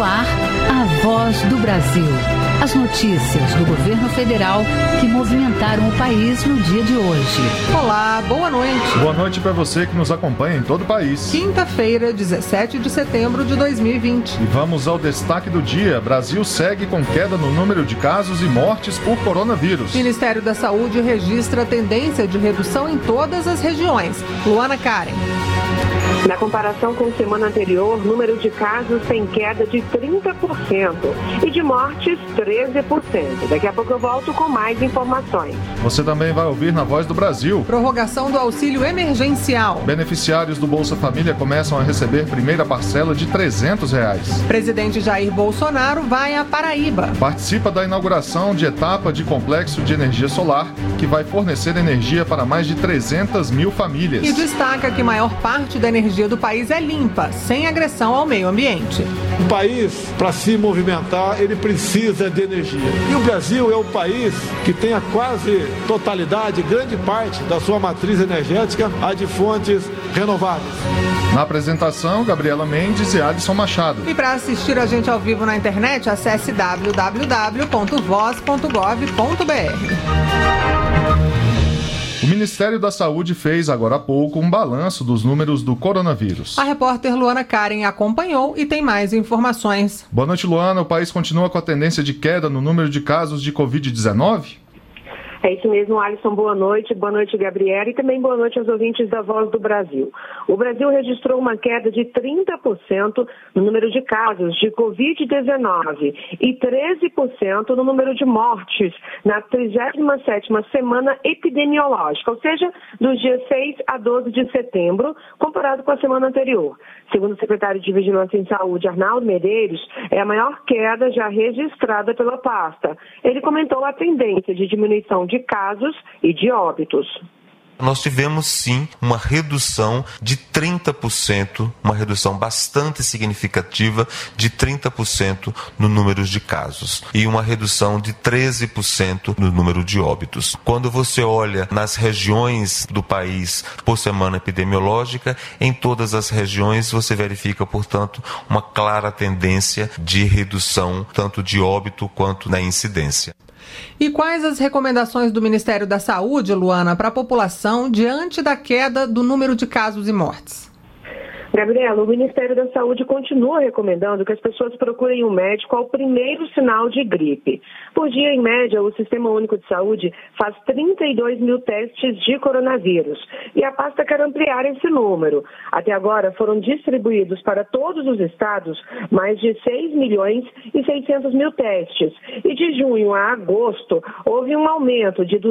No ar, a Voz do Brasil. As notícias do governo federal que movimentaram o país no dia de hoje. Olá, boa noite. Boa noite para você que nos acompanha em todo o país. Quinta-feira, 17 de setembro de 2020. E vamos ao destaque do dia. Brasil segue com queda no número de casos e mortes por coronavírus. Ministério da Saúde registra tendência de redução em todas as regiões. Luana Karen. Na comparação com a semana anterior, o número de casos tem queda de 30% e de mortes 13%. Daqui a pouco eu volto com mais informações. Você também vai ouvir na Voz do Brasil. Prorrogação do auxílio emergencial. Beneficiários do Bolsa Família começam a receber primeira parcela de R$300. Presidente Jair Bolsonaro vai a Paraíba. Participa da inauguração de etapa de complexo de energia solar, que vai fornecer energia para mais de 300 mil famílias. E destaca que maior parte da energia do país é limpa, sem agressão ao meio ambiente. O país, para se movimentar, ele precisa de energia. E o Brasil é o país que tem a quase totalidade, grande parte da sua matriz energética a de fontes renováveis. Na apresentação, Gabriela Mendes e Alisson Machado. E para assistir a gente ao vivo na internet, acesse www.voz.gov.br. O Ministério da Saúde fez, agora há pouco, um balanço dos números do coronavírus. A repórter Luana Karen acompanhou e tem mais informações. Boa noite, Luana. O país continua com a tendência de queda no número de casos de Covid-19? É isso mesmo, Alisson. Boa noite, Gabriela, e também boa noite aos ouvintes da Voz do Brasil. O Brasil registrou uma queda de 30% no número de casos de Covid-19 e 13% no número de mortes na 37ª semana epidemiológica, ou seja, dos dias 6 a 12 de setembro, comparado com a semana anterior. Segundo o secretário de Vigilância em Saúde, Arnaldo Medeiros, é a maior queda já registrada pela pasta. Ele comentou a tendência de diminuição de casos e de óbitos. Nós tivemos sim uma redução de 30%, uma redução bastante significativa de 30% no número de casos e uma redução de 13% no número de óbitos. Quando você olha nas regiões do país por semana epidemiológica, em todas as regiões você verifica, portanto, uma clara tendência de redução tanto de óbito quanto na incidência. E quais as recomendações do Ministério da Saúde, Luana, para a população diante da queda do número de casos e mortes? Gabriela, o Ministério da Saúde continua recomendando que as pessoas procurem um médico ao primeiro sinal de gripe. Por dia, em média, o Sistema Único de Saúde faz 32 mil testes de coronavírus e a pasta quer ampliar esse número. Até agora, foram distribuídos para todos os estados mais de 6 milhões e 600 mil testes. E de junho a agosto, houve um aumento de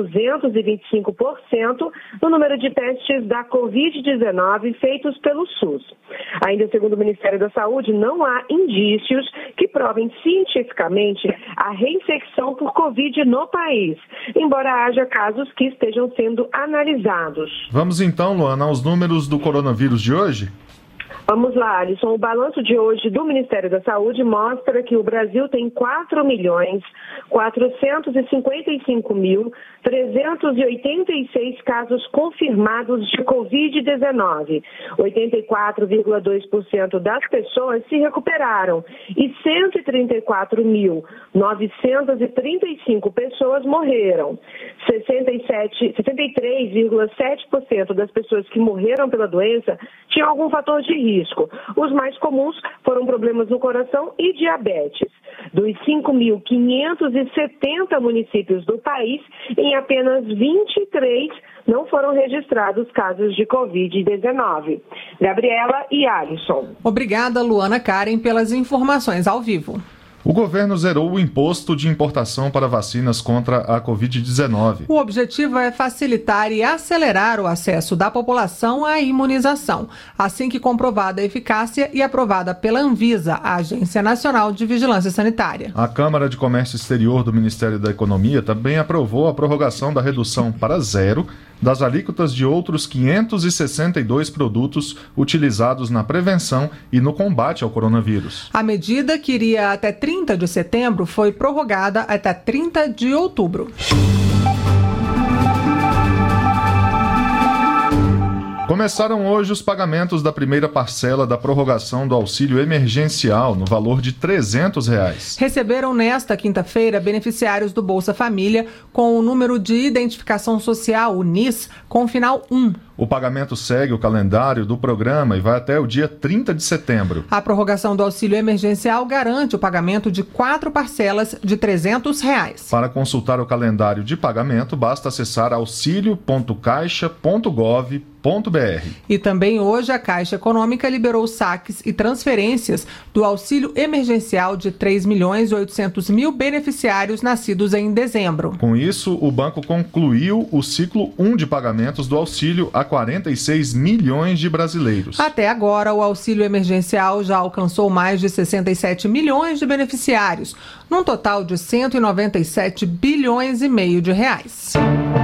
225% no número de testes da Covid-19 feitos pelo SUS. Ainda segundo o Ministério da Saúde, não há indícios que provem cientificamente a reinfecção por Covid no país, embora haja casos que estejam sendo analisados. Vamos então, Luana, aos números do coronavírus de hoje? Vamos lá, Alisson. O balanço de hoje do Ministério da Saúde mostra que o Brasil tem 4.455.386 casos confirmados de Covid-19. 84,2% das pessoas se recuperaram e 134.935 pessoas morreram. 63,7% das pessoas que morreram pela doença tinham algum fator de risco. Os mais comuns foram problemas no coração e diabetes. Dos 5.570 municípios do país, em apenas 23 não foram registrados casos de Covid-19. Gabriela e Alisson. Obrigada, Luana Karen, pelas informações ao vivo. O governo zerou o imposto de importação para vacinas contra a Covid-19. O objetivo é facilitar e acelerar o acesso da população à imunização, assim que comprovada a eficácia e aprovada pela Anvisa, a Agência Nacional de Vigilância Sanitária. A Câmara de Comércio Exterior do Ministério da Economia também aprovou a prorrogação da redução para zero das alíquotas de outros 562 produtos utilizados na prevenção e no combate ao coronavírus. A medida, que iria até 30 de setembro, foi prorrogada até 30 de outubro. Começaram hoje os pagamentos da primeira parcela da prorrogação do auxílio emergencial, no valor de R$ 300. Receberam nesta quinta-feira beneficiários do Bolsa Família com o número de identificação social, o NIS, com o final 1. O pagamento segue o calendário do programa e vai até o dia 30 de setembro. A prorrogação do auxílio emergencial garante o pagamento de 4 parcelas de R$ 300. Para consultar o calendário de pagamento, basta acessar auxilio.caixa.gov.br. E também hoje a Caixa Econômica liberou saques e transferências do auxílio emergencial de 3.800.000 beneficiários nascidos em dezembro. Com isso, o banco concluiu o ciclo 1 de pagamentos do auxílio a 46 milhões de brasileiros. Até agora, o auxílio emergencial já alcançou mais de 67 milhões de beneficiários, num total de 197 bilhões e meio de reais.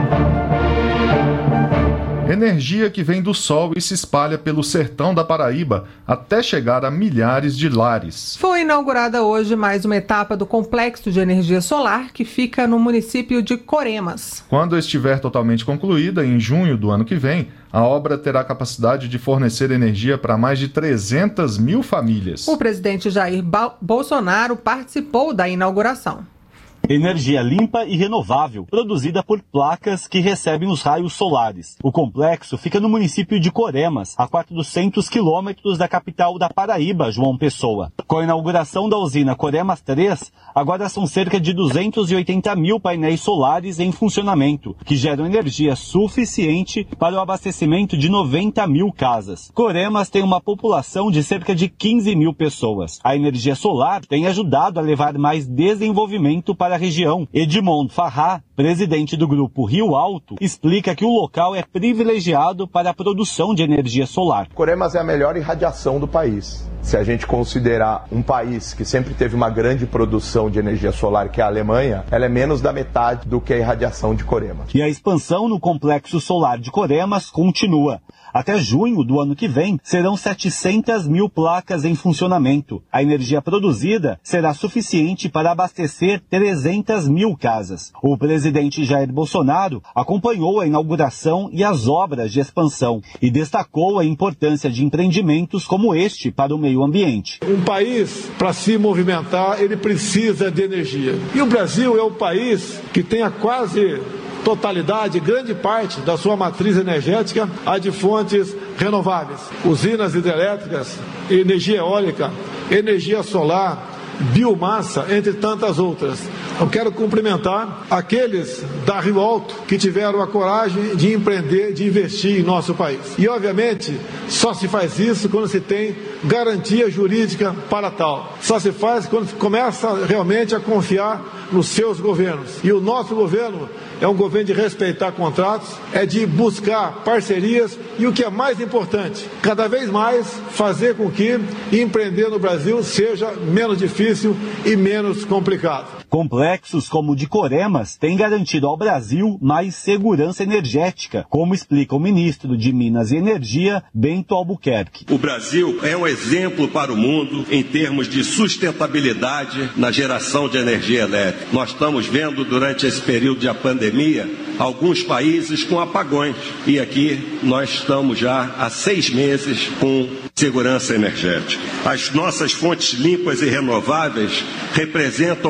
Energia que vem do sol e se espalha pelo sertão da Paraíba até chegar a milhares de lares. Foi inaugurada hoje mais uma etapa do complexo de energia solar que fica no município de Coremas. Quando estiver totalmente concluída, em junho do ano que vem, a obra terá capacidade de fornecer energia para mais de 300 mil famílias. O presidente Jair Bolsonaro participou da inauguração. Energia limpa e renovável, produzida por placas que recebem os raios solares. O complexo fica no município de Coremas, a 400 quilômetros da capital da Paraíba, João Pessoa. Com a inauguração da usina Coremas 3, agora são cerca de 280 mil painéis solares em funcionamento, que geram energia suficiente para o abastecimento de 90 mil casas. Coremas tem uma população de cerca de 15 mil pessoas. A energia solar tem ajudado a levar mais desenvolvimento para a região. Edmundo Farrá, presidente do grupo Rio Alto, explica que o local é privilegiado para a produção de energia solar. Coremas é a melhor irradiação do país. Se a gente considerar um país que sempre teve uma grande produção de energia solar, que é a Alemanha, ela é menos da metade do que a irradiação de Coremas. E a expansão no complexo solar de Coremas continua. Até junho do ano que vem, serão 700 mil placas em funcionamento. A energia produzida será suficiente para abastecer 300 mil casas. O presidente Jair Bolsonaro acompanhou a inauguração e as obras de expansão e destacou a importância de empreendimentos como este para o meio ambiente. Um país, para se movimentar, ele precisa de energia. E o Brasil é o país que tem a quase totalidade, grande parte da sua matriz energética a de fontes renováveis. Usinas hidrelétricas, energia eólica, energia solar, biomassa, entre tantas outras. Eu quero cumprimentar aqueles da Rio Alto que tiveram a coragem de empreender, de investir em nosso país. E, obviamente, só se faz isso quando se tem garantia jurídica para tal. Só se faz quando se começa realmente a confiar nos seus governos. E o nosso governo é um governo de respeitar contratos, é de buscar parcerias e, o que é mais importante, cada vez mais fazer com que empreender no Brasil seja menos difícil e menos complicado. Complexos como o de Coremas têm garantido ao Brasil mais segurança energética, como explica o ministro de Minas e Energia, Bento Albuquerque. O Brasil é um exemplo para o mundo em termos de sustentabilidade na geração de energia elétrica. Nós estamos vendo durante esse período de pandemia alguns países com apagões e aqui nós estamos já há 6 meses com segurança energética. As nossas fontes limpas e renováveis representam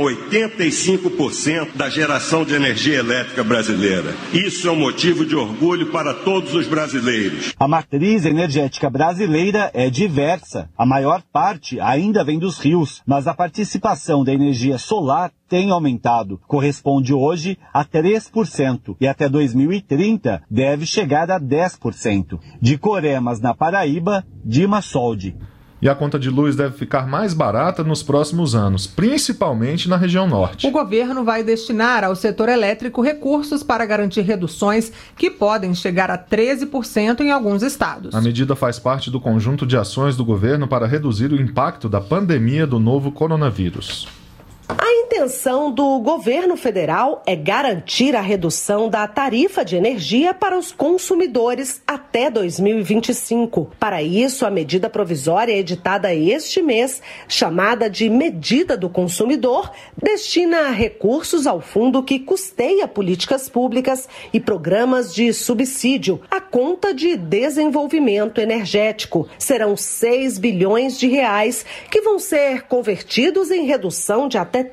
85% da geração de energia elétrica brasileira. Isso é um motivo de orgulho para todos os brasileiros. A matriz energética brasileira é diversa. A maior parte ainda vem dos rios, mas a participação da energia solar tem aumentado. Corresponde hoje a 3% e até 2030 deve chegar a 10%. De Coremas, na Paraíba, Dima Soldi. E a conta de luz deve ficar mais barata nos próximos anos, principalmente na região norte. O governo vai destinar ao setor elétrico recursos para garantir reduções que podem chegar a 13% em alguns estados. A medida faz parte do conjunto de ações do governo para reduzir o impacto da pandemia do novo coronavírus. A intenção do governo federal é garantir a redução da tarifa de energia para os consumidores até 2025. Para isso, a medida provisória editada este mês, chamada de Medida do Consumidor, destina recursos ao fundo que custeia políticas públicas e programas de subsídio à conta de desenvolvimento energético. Serão 6 bilhões de reais que vão ser convertidos em redução de até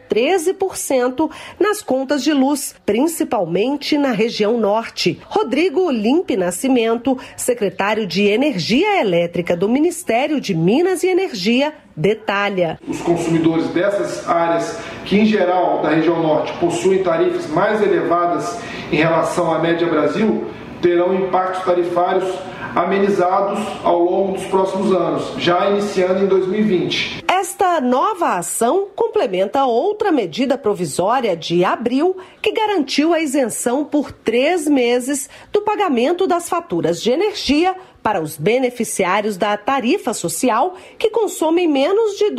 13% nas contas de luz, principalmente na região norte. Rodrigo Limpe Nascimento, secretário de Energia Elétrica do Ministério de Minas e Energia, detalha. Os consumidores dessas áreas, que em geral da região norte possuem tarifas mais elevadas em relação à média Brasil, terão impactos tarifários amenizados ao longo dos próximos anos, já iniciando em 2020. Esta nova ação complementa outra medida provisória de abril que garantiu a isenção por 3 meses do pagamento das faturas de energia para os beneficiários da tarifa social que consomem menos de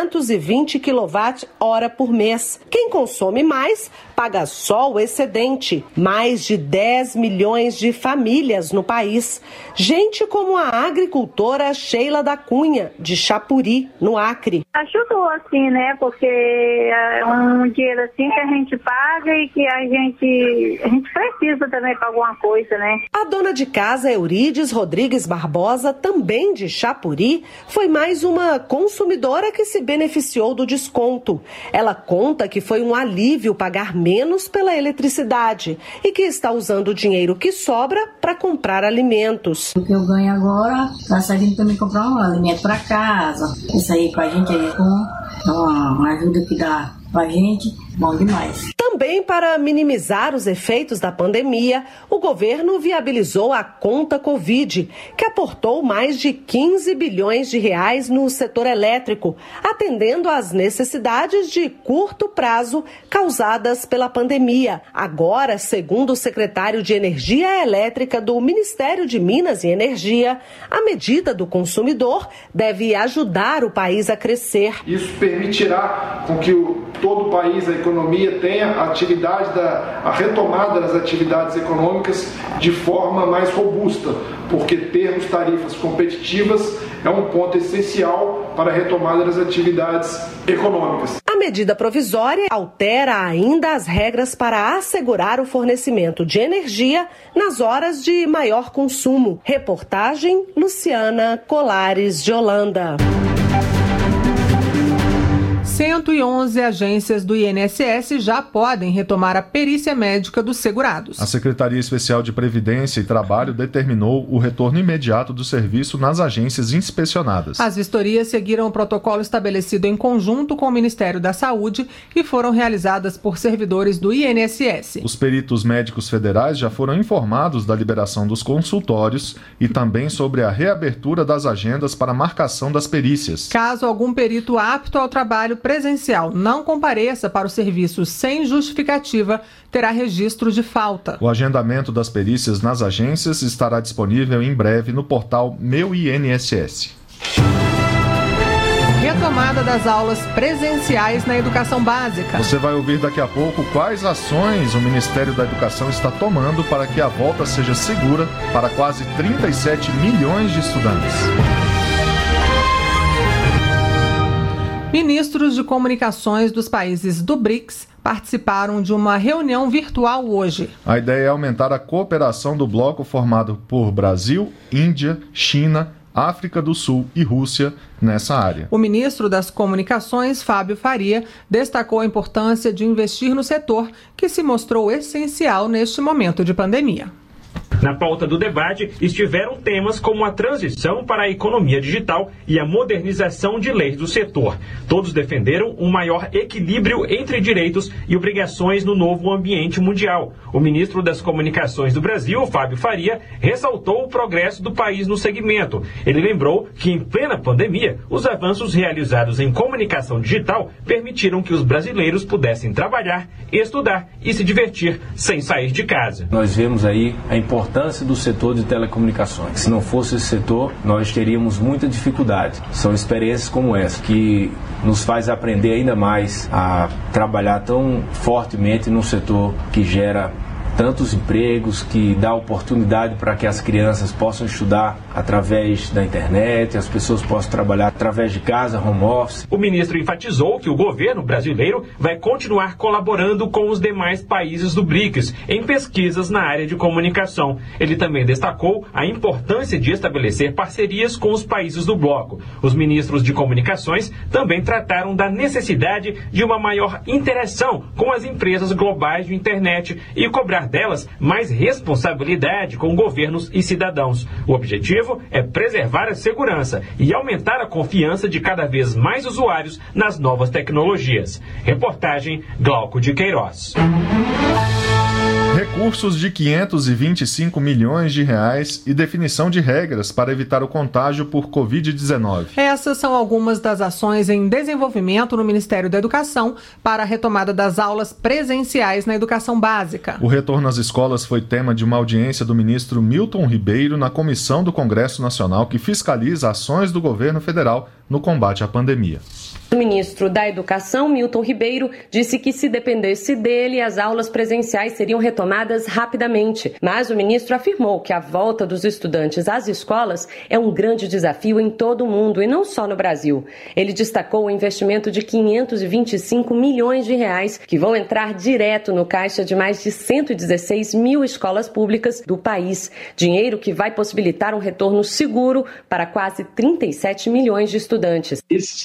220 kWh por mês. Quem consome mais paga só o excedente. Mais de 10 milhões de famílias no país. Gente como a agricultora Sheila da Cunha, de Chapuri, no Acre. Ajudou assim, né? Porque é um dinheiro assim que a gente paga e que a gente precisa também para alguma coisa, né? A dona de casa Eurides Rodrigues Barbosa, também de Chapuri, foi mais uma consumidora que se beneficiou do desconto. Ela conta que foi um alívio pagar menos pela eletricidade e que está usando o dinheiro que sobra para comprar alimentos. O que eu ganho agora está servindo para me comprar um alimento para casa. Isso aí para a gente é uma ajuda que dá para a gente, bom demais. Também para minimizar os efeitos da pandemia, o governo viabilizou a conta Covid, que aportou mais de 15 bilhões de reais no setor elétrico, atendendo às necessidades de curto prazo causadas pela pandemia. Agora, segundo o secretário de Energia Elétrica do Ministério de Minas e Energia, a medida do consumidor deve ajudar o país a crescer. Isso permitirá com que todo o país, a economia, tenha a retomada das atividades econômicas de forma mais robusta, porque termos tarifas competitivas é um ponto essencial para a retomada das atividades econômicas. A medida provisória altera ainda as regras para assegurar o fornecimento de energia nas horas de maior consumo. Reportagem Luciana Colares de Holanda. 111 agências do INSS já podem retomar a perícia médica dos segurados. A Secretaria Especial de Previdência e Trabalho determinou o retorno imediato do serviço nas agências inspecionadas. As vistorias seguiram o protocolo estabelecido em conjunto com o Ministério da Saúde e foram realizadas por servidores do INSS. Os peritos médicos federais já foram informados da liberação dos consultórios e também sobre a reabertura das agendas para marcação das perícias. Caso algum perito apto ao trabalho presencial não compareça para o serviço sem justificativa, terá registro de falta. O agendamento das perícias nas agências estará disponível em breve no portal Meu INSS. Retomada das aulas presenciais na educação básica. Você vai ouvir daqui a pouco quais ações o Ministério da Educação está tomando para que a volta seja segura para quase 37 milhões de estudantes. Ministros de comunicações dos países do BRICS participaram de uma reunião virtual hoje. A ideia é aumentar a cooperação do bloco formado por Brasil, Índia, China, África do Sul e Rússia nessa área. O ministro das Comunicações, Fábio Faria, destacou a importância de investir no setor, que se mostrou essencial neste momento de pandemia. Na pauta do debate estiveram temas como a transição para a economia digital e a modernização de leis do setor. Todos defenderam um maior equilíbrio entre direitos e obrigações no novo ambiente mundial. O ministro das Comunicações do Brasil, Fábio Faria, ressaltou o progresso do país no segmento. Ele lembrou que, em plena pandemia, os avanços realizados em comunicação digital permitiram que os brasileiros pudessem trabalhar, estudar e se divertir sem sair de casa. Nós vemos aí a importância importância do setor de telecomunicações. Se não fosse esse setor, nós teríamos muita dificuldade. São experiências como essa que nos faz aprender ainda mais a trabalhar tão fortemente num setor que gera tantos empregos, que dá oportunidade para que as crianças possam estudar através da internet, as pessoas possam trabalhar através de casa, home office. O ministro enfatizou que o governo brasileiro vai continuar colaborando com os demais países do BRICS em pesquisas na área de comunicação. Ele também destacou a importância de estabelecer parcerias com os países do bloco. Os ministros de comunicações também trataram da necessidade de uma maior interação com as empresas globais de internet e cobrar delas mais responsabilidade com governos e cidadãos. O objetivo é preservar a segurança e aumentar a confiança de cada vez mais usuários nas novas tecnologias. Reportagem Glauco de Queiroz. Recursos de 525 milhões de reais e definição de regras para evitar o contágio por Covid-19. Essas são algumas das ações em desenvolvimento no Ministério da Educação para a retomada das aulas presenciais na educação básica. O retorno às escolas foi tema de uma audiência do ministro Milton Ribeiro na Comissão do Congresso Nacional que fiscaliza ações do governo federal no combate à pandemia. O ministro da Educação, Milton Ribeiro, disse que se dependesse dele, as aulas presenciais seriam retomadas rapidamente. Mas o ministro afirmou que a volta dos estudantes às escolas é um grande desafio em todo o mundo e não só no Brasil. Ele destacou o investimento de 525 milhões de reais que vão entrar direto no caixa de mais de 116 mil escolas públicas do país. Dinheiro que vai possibilitar um retorno seguro para quase 37 milhões de estudantes. Esses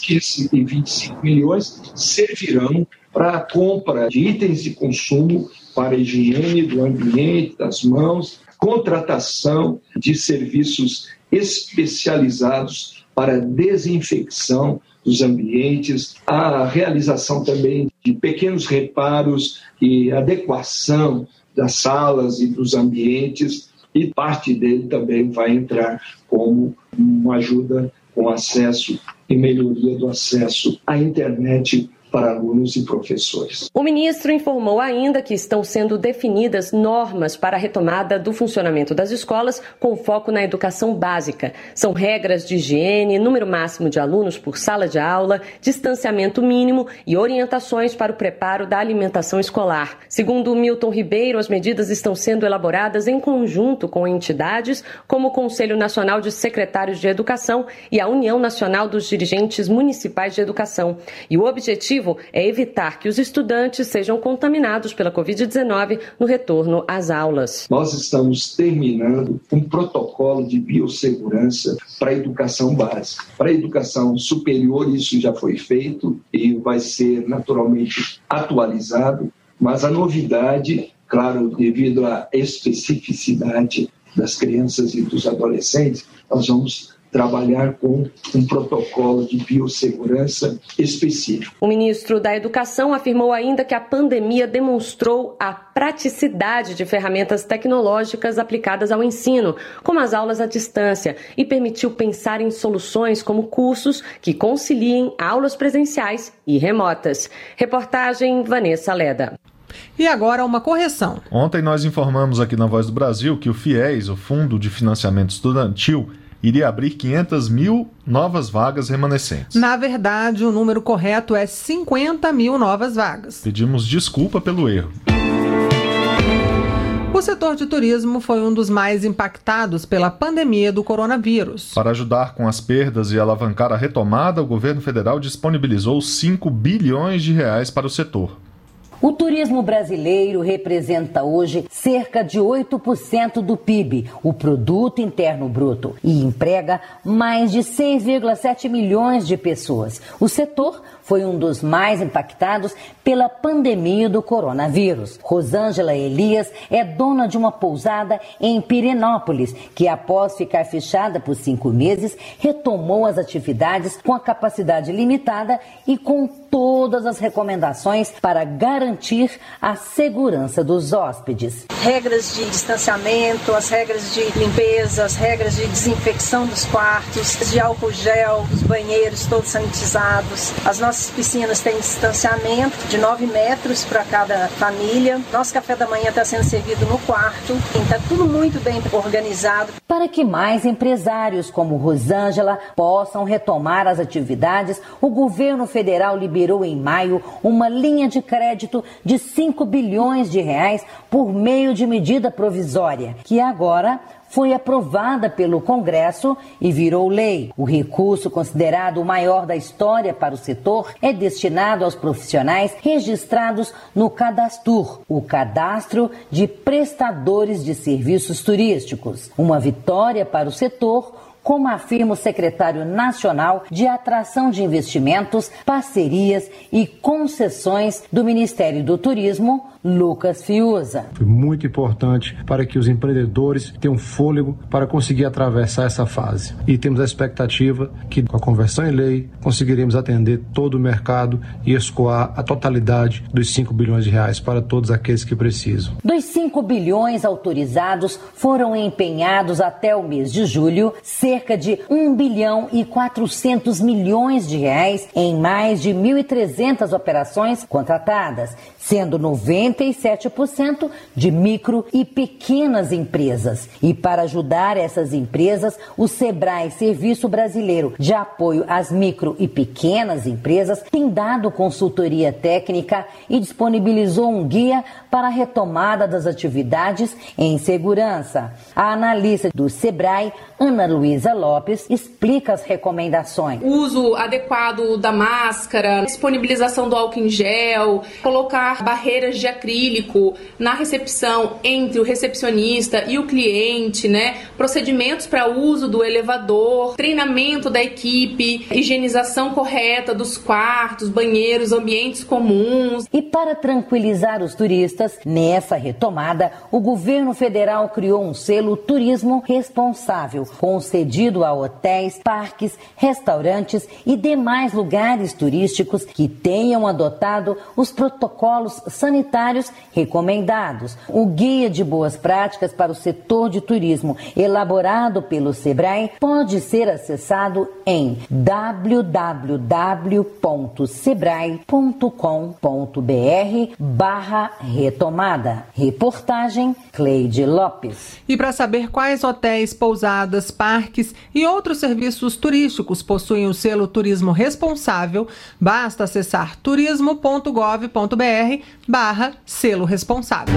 525 milhões servirão para a compra de itens de consumo para a higiene do ambiente, das mãos, contratação de serviços especializados para desinfecção dos ambientes, a realização também de pequenos reparos e adequação das salas e dos ambientes, e parte dele também vai entrar como uma ajuda com acesso e melhoria do acesso à internet para alunos e professores. O ministro informou ainda que estão sendo definidas normas para a retomada do funcionamento das escolas com foco na educação básica. São regras de higiene, número máximo de alunos por sala de aula, distanciamento mínimo e orientações para o preparo da alimentação escolar. Segundo Milton Ribeiro, as medidas estão sendo elaboradas em conjunto com entidades como o Conselho Nacional de Secretários de Educação e a União Nacional dos Dirigentes Municipais de Educação. E o objetivo é evitar que os estudantes sejam contaminados pela Covid-19 no retorno às aulas. Nós estamos terminando um protocolo de biossegurança para a educação básica. Para a educação superior, isso já foi feito e vai ser naturalmente atualizado, mas a novidade, claro, devido à especificidade das crianças e dos adolescentes, nós vamos trabalhar com um protocolo de biossegurança específico. O ministro da Educação afirmou ainda que a pandemia demonstrou a praticidade de ferramentas tecnológicas aplicadas ao ensino, como as aulas à distância, e permitiu pensar em soluções como cursos que conciliem aulas presenciais e remotas. Reportagem Vanessa Leda. E agora uma correção. Ontem nós informamos aqui na Voz do Brasil que o FIES, o Fundo de Financiamento Estudantil, iria abrir 500 mil novas vagas remanescentes. Na verdade, o número correto é 50 mil novas vagas. Pedimos desculpa pelo erro. O setor de turismo foi um dos mais impactados pela pandemia do coronavírus. Para ajudar com as perdas e alavancar a retomada, o governo federal disponibilizou 5 bilhões de reais para o setor. O turismo brasileiro representa hoje cerca de 8% do PIB, o Produto Interno Bruto, e emprega mais de 6,7 milhões de pessoas. O setor foi um dos mais impactados pela pandemia do coronavírus. Rosângela Elias é dona de uma pousada em Pirenópolis, que após ficar fechada por 5 meses, retomou as atividades com a capacidade limitada e com todas as recomendações para garantir a segurança dos hóspedes. Regras de distanciamento, as regras de limpeza, as regras de desinfecção dos quartos, de álcool gel, os banheiros todos sanitizados. As nossas piscinas têm distanciamento de 9 metros para cada família. Nosso café da manhã está sendo servido no quarto. Está tudo muito bem organizado. Para que mais empresários como Rosângela possam retomar as atividades, o governo federal liberou em maio uma linha de crédito de 5 bilhões de reais por meio de medida provisória, que agora foi aprovada pelo Congresso e virou lei. O recurso, considerado o maior da história para o setor, é destinado aos profissionais registrados no Cadastur, o Cadastro de Prestadores de Serviços Turísticos. Uma vitória para o setor, como afirma o secretário nacional de Atração de Investimentos, Parcerias e Concessões do Ministério do Turismo, Lucas Fiuza. Foi muito importante para que os empreendedores tenham fôlego para conseguir atravessar essa fase. E temos a expectativa que, com a conversão em lei, conseguiremos atender todo o mercado e escoar a totalidade dos 5 bilhões de reais para todos aqueles que precisam. Dos 5 bilhões autorizados, foram empenhados até o mês de julho cerca de 1 bilhão e 400 milhões de reais em mais de 1.300 operações contratadas, sendo 97% de micro e pequenas empresas. E para ajudar essas empresas, o Sebrae, Serviço Brasileiro de Apoio às Micro e Pequenas Empresas, tem dado consultoria técnica e disponibilizou um guia para a retomada das atividades em segurança. A analista do Sebrae, Ana Luísa Lopes, explica as recomendações. O uso adequado da máscara, disponibilização do álcool em gel, colocar barreiras de acrílico na recepção entre o recepcionista e o cliente, procedimentos para uso do elevador, treinamento da equipe, higienização correta dos quartos, banheiros, ambientes comuns. E para tranquilizar os turistas, nessa retomada, o governo federal criou um selo Turismo Responsável, concedido a hotéis, parques, restaurantes e demais lugares turísticos que tenham adotado os protocolos sanitários recomendados. O Guia de Boas Práticas para o Setor de Turismo, elaborado pelo Sebrae, pode ser acessado em www.sebrae.com.br/retomada. Reportagem Cleide Lopes. E para saber quais hotéis, pousadas, parques e outros serviços turísticos possuem o selo Turismo Responsável, basta acessar turismo.gov.br/selo responsável.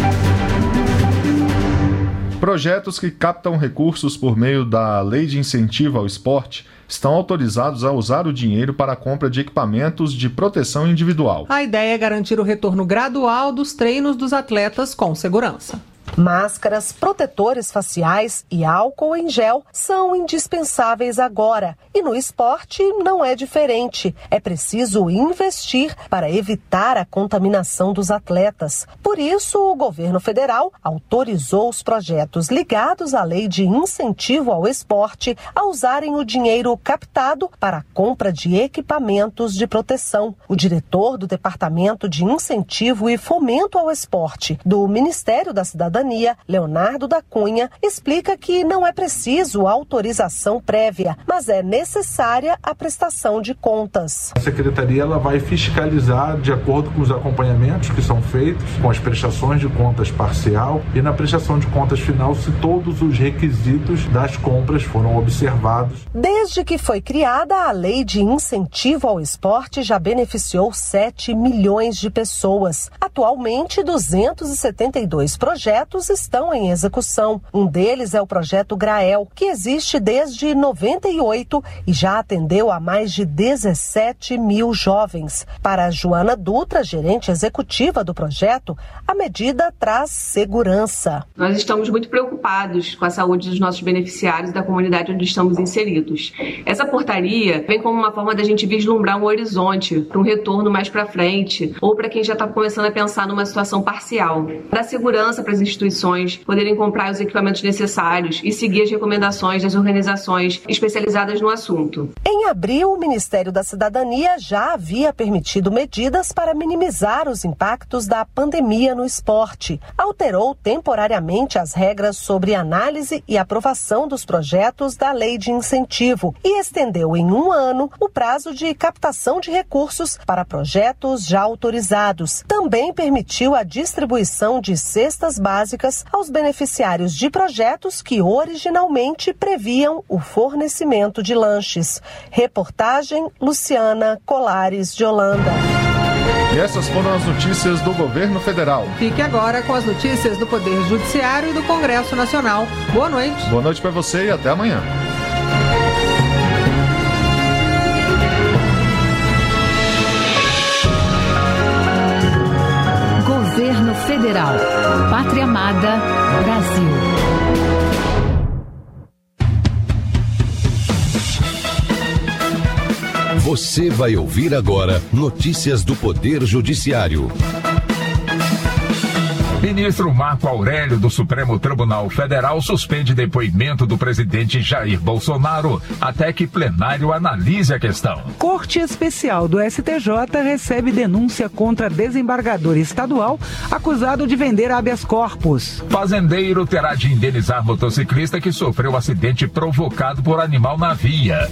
Projetos que captam recursos por meio da Lei de Incentivo ao Esporte estão autorizados a usar o dinheiro para a compra de equipamentos de proteção individual. A ideia é garantir o retorno gradual dos treinos dos atletas com segurança. Máscaras, protetores faciais e álcool em gel são indispensáveis agora. E no esporte não é diferente. É preciso investir para evitar a contaminação dos atletas. Por isso, o governo federal autorizou os projetos ligados à Lei de Incentivo ao Esporte a usarem o dinheiro captado para a compra de equipamentos de proteção. O diretor do Departamento de Incentivo e Fomento ao Esporte do Ministério da Cidadania, Leonardo da Cunha, explica que não é preciso autorização prévia, mas é necessária a prestação de contas. A Secretaria ela vai fiscalizar de acordo com os acompanhamentos que são feitos, com as prestações de contas parcial e na prestação de contas final, se todos os requisitos das compras foram observados. Desde que foi criada, a Lei de Incentivo ao Esporte já beneficiou 7 milhões de pessoas. Atualmente, 272 projetos estão em execução. Um deles é o projeto Grael, que existe desde 98 e já atendeu a mais de 17 mil jovens. Para Joana Dutra, gerente executiva do projeto, a medida traz segurança. Nós estamos muito preocupados com a saúde dos nossos beneficiários e da comunidade onde estamos inseridos. Essa portaria vem como uma forma da gente vislumbrar um horizonte para um retorno mais para frente ou para quem já está começando a pensar numa situação parcial. Dá segurança para as instituições instituições poderem comprar os equipamentos necessários e seguir as recomendações das organizações especializadas no assunto. Em abril, o Ministério da Cidadania já havia permitido medidas para minimizar os impactos da pandemia no esporte. Alterou temporariamente as regras sobre análise e aprovação dos projetos da Lei de Incentivo e estendeu em 1 ano o prazo de captação de recursos para projetos já autorizados. Também permitiu a distribuição de cestas básicas aos beneficiários de projetos que originalmente previam o fornecimento de lanches. Reportagem Luciana Colares de Holanda. E essas foram as notícias do governo federal. Fique agora com as notícias do Poder Judiciário e do Congresso Nacional. Boa noite. Boa noite para você e até amanhã. Governo Federal. Pátria Amada, Brasil. Você vai ouvir agora notícias do Poder Judiciário. Ministro Marco Aurélio do Supremo Tribunal Federal suspende depoimento do presidente Jair Bolsonaro até que plenário analise a questão. Corte Especial do STJ recebe denúncia contra desembargador estadual acusado de vender habeas corpus. Fazendeiro terá de indenizar motociclista que sofreu acidente provocado por animal na via.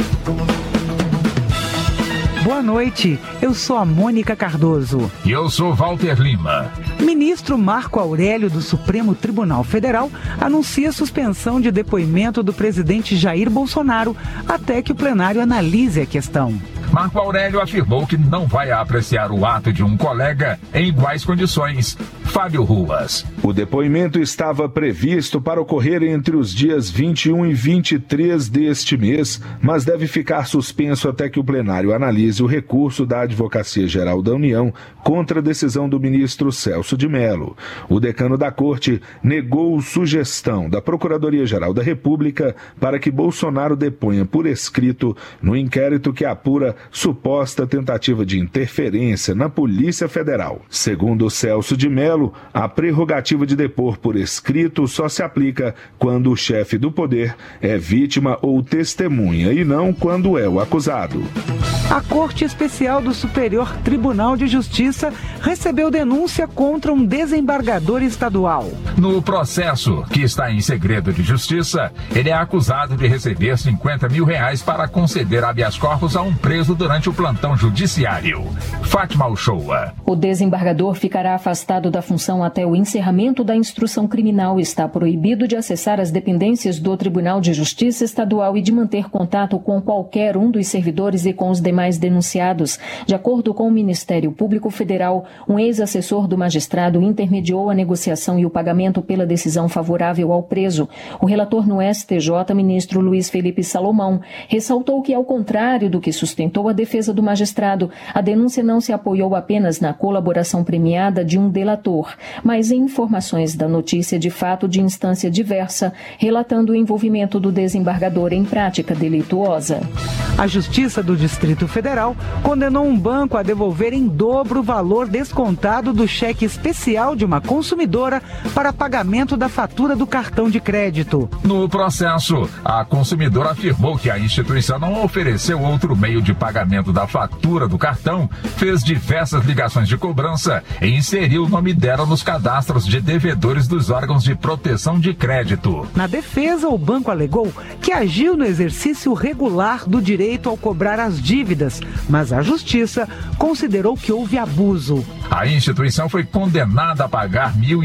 Boa noite, eu sou a Mônica Cardoso. E eu sou Walter Lima. Ministro Marco Aurélio do Supremo Tribunal Federal anuncia suspensão de depoimento do presidente Jair Bolsonaro até que o plenário analise a questão. Marco Aurélio afirmou que não vai apreciar o ato de um colega em iguais condições. Fábio Ruas. O depoimento estava previsto para ocorrer entre os dias 21 e 23 deste mês, mas deve ficar suspenso até que o plenário analise o recurso da Advocacia Geral da União contra a decisão do ministro Celso de Mello. O decano da Corte negou sugestão da Procuradoria-Geral da República para que Bolsonaro deponha por escrito no inquérito que apura suposta tentativa de interferência na Polícia Federal. Segundo Celso de Mello, a prerrogativa de depor por escrito só se aplica quando o chefe do poder é vítima ou testemunha e não quando é o acusado. A Corte Especial do Superior Tribunal de Justiça recebeu denúncia contra um desembargador estadual. No processo, que está em segredo de justiça, ele é acusado de receber R$50 mil para conceder habeas corpus a um preso durante o plantão judiciário. Fátima Uchoa. O desembargador ficará afastado da função até o encerramento da instrução criminal. Está proibido de acessar as dependências do Tribunal de Justiça Estadual e de manter contato com qualquer um dos servidores e com os demais denunciados. De acordo com o Ministério Público Federal, um ex-assessor do magistrado intermediou a negociação e o pagamento pela decisão favorável ao preso. O relator no STJ, ministro Luiz Felipe Salomão, ressaltou que, ao contrário do que sustentou a defesa do magistrado, a denúncia não se apoiou apenas na colaboração premiada de um delator, mas em informações da notícia de fato de instância diversa, relatando o envolvimento do desembargador em prática delituosa. A Justiça do Distrito Federal condenou um banco a devolver em dobro o valor descontado do cheque especial de uma consumidora para pagamento da fatura do cartão de crédito. No processo, a consumidora afirmou que a instituição não ofereceu outro meio de pagamento da fatura do cartão, fez diversas ligações de cobrança e inseriu o nome dela nos cadastros de devedores dos órgãos de proteção de crédito. Na defesa, o banco alegou que agiu no exercício regular do direito ao cobrar as dívidas, mas a Justiça considerou que houve abuso. A instituição foi condenada a pagar R$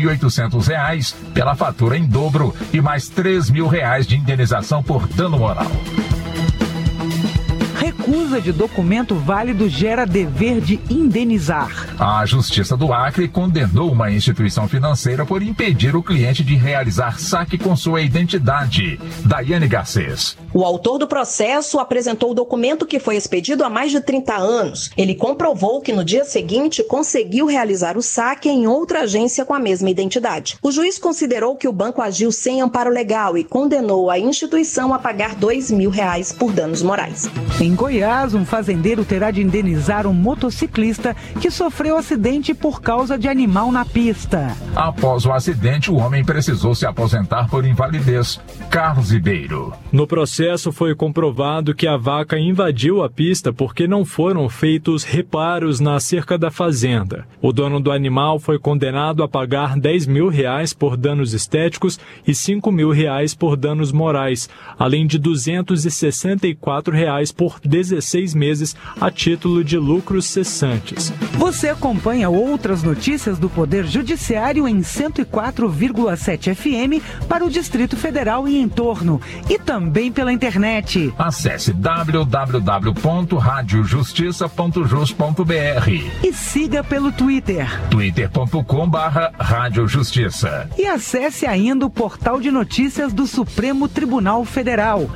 1.800 pela fatura em dobro e mais R$3 mil de indenização por dano moral. Recusa de documento válido gera dever de indenizar. A Justiça do Acre condenou uma instituição financeira por impedir o cliente de realizar saque com sua identidade. Daiane Garcês. O autor do processo apresentou o documento que foi expedido há mais de 30 anos. Ele comprovou que no dia seguinte conseguiu realizar o saque em outra agência com a mesma identidade. O juiz considerou que o banco agiu sem amparo legal e condenou a instituição a pagar R$2 mil por danos morais. Em Goiás, um fazendeiro terá de indenizar um motociclista que sofreu sofreu acidente por causa de animal na pista. Após o acidente, o homem precisou se aposentar por invalidez. Carlos Ribeiro. No processo foi comprovado que a vaca invadiu a pista porque não foram feitos reparos na cerca da fazenda. O dono do animal foi condenado a pagar R$10 mil por danos estéticos e R$5 mil por danos morais, além de R$264 por 16 meses a título de lucros cessantes. Você acompanha outras notícias do Poder Judiciário em 104,7 FM para o Distrito Federal e entorno, e também pela internet. Acesse www.radiojustiça.jus.br e siga pelo Twitter, twitter.com/radiojustiça. E acesse ainda o portal de notícias do Supremo Tribunal Federal,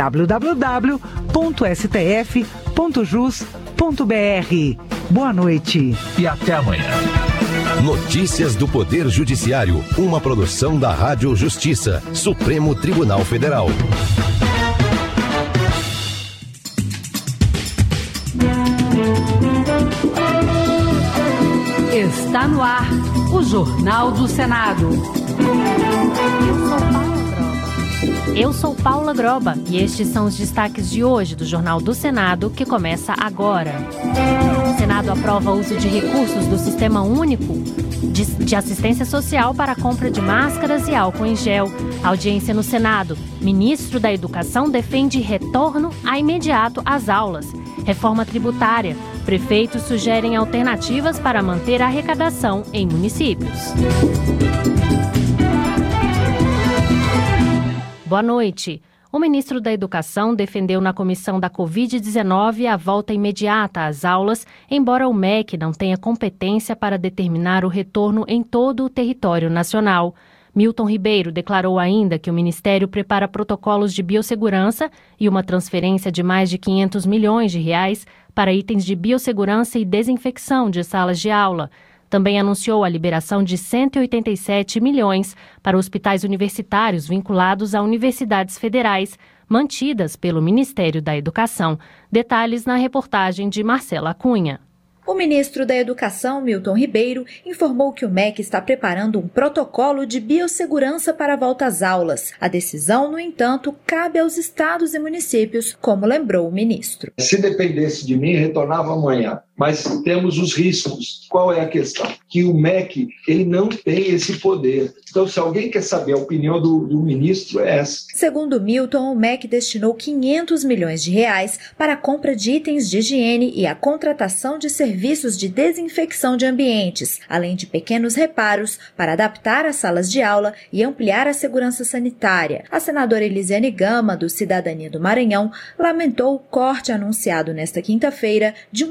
www.stf.jus.br. Boa noite. E até amanhã. Notícias do Poder Judiciário, uma produção da Rádio Justiça, Supremo Tribunal Federal. Está no ar o Jornal do Senado. Eu sou Paula Groba e estes são os destaques de hoje do Jornal do Senado, que começa agora. O Senado aprova o uso de recursos do Sistema Único de Assistência Social para a compra de máscaras e álcool em gel. Audiência no Senado. Ministro da Educação defende retorno imediato às aulas. Reforma tributária. Prefeitos sugerem alternativas para manter a arrecadação em municípios. Boa noite. O ministro da Educação defendeu na comissão da Covid-19 a volta imediata às aulas, embora o MEC não tenha competência para determinar o retorno em todo o território nacional. Milton Ribeiro declarou ainda que o Ministério prepara protocolos de biossegurança e uma transferência de mais de R$500 milhões para itens de biossegurança e desinfecção de salas de aula. Também anunciou a liberação de 187 milhões para hospitais universitários vinculados a universidades federais, mantidas pelo Ministério da Educação. Detalhes na reportagem de Marcela Cunha. O ministro da Educação, Milton Ribeiro, informou que o MEC está preparando um protocolo de biossegurança para a volta às aulas. A decisão, no entanto, cabe aos estados e municípios, como lembrou o ministro. Se dependesse de mim, retornava amanhã. Mas temos os riscos. Qual é a questão? Que o MEC ele não tem esse poder. Então, se alguém quer saber a opinião do ministro, é essa. Segundo Milton, o MEC destinou R$500 milhões para a compra de itens de higiene e a contratação de serviços de desinfecção de ambientes, além de pequenos reparos para adaptar as salas de aula e ampliar a segurança sanitária. A senadora Elisiane Gama, do Cidadania do Maranhão, lamentou o corte anunciado nesta quinta-feira de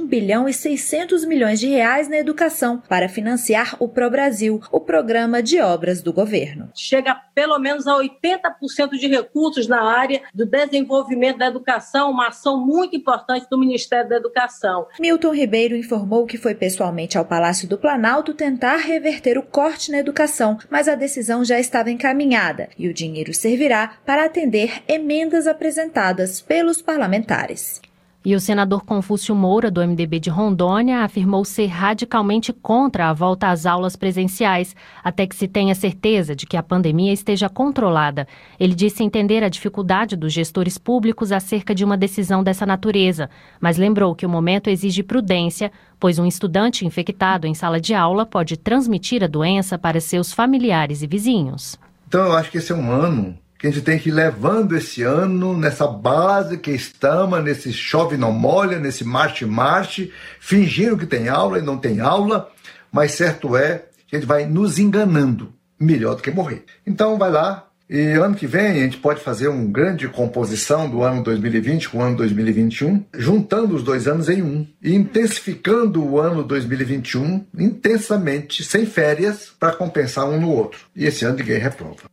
R$1,6 bilhão na educação para financiar o ProBrasil, o programa de obras do governo. Chega pelo menos a 80% de recursos na área do desenvolvimento da educação, uma ação muito importante do Ministério da Educação. Milton Ribeiro informou que foi pessoalmente ao Palácio do Planalto tentar reverter o corte na educação, mas a decisão já estava encaminhada e o dinheiro servirá para atender emendas apresentadas pelos parlamentares. E o senador Confúcio Moura, do MDB de Rondônia, afirmou ser radicalmente contra a volta às aulas presenciais, até que se tenha certeza de que a pandemia esteja controlada. Ele disse entender a dificuldade dos gestores públicos acerca de uma decisão dessa natureza, mas lembrou que o momento exige prudência, pois um estudante infectado em sala de aula pode transmitir a doença para seus familiares e vizinhos. Então eu acho que esse é um ano que a gente tem que ir levando esse ano nessa base que estamos, nesse chove não molha, nesse marche, fingindo que tem aula e não tem aula, mas certo é que a gente vai nos enganando, melhor do que morrer. Então vai lá, e ano que vem a gente pode fazer uma grande composição do ano 2020 com o ano 2021, juntando os dois anos em um, e intensificando o ano 2021 intensamente, sem férias, para compensar um no outro. E esse ano ninguém reprova.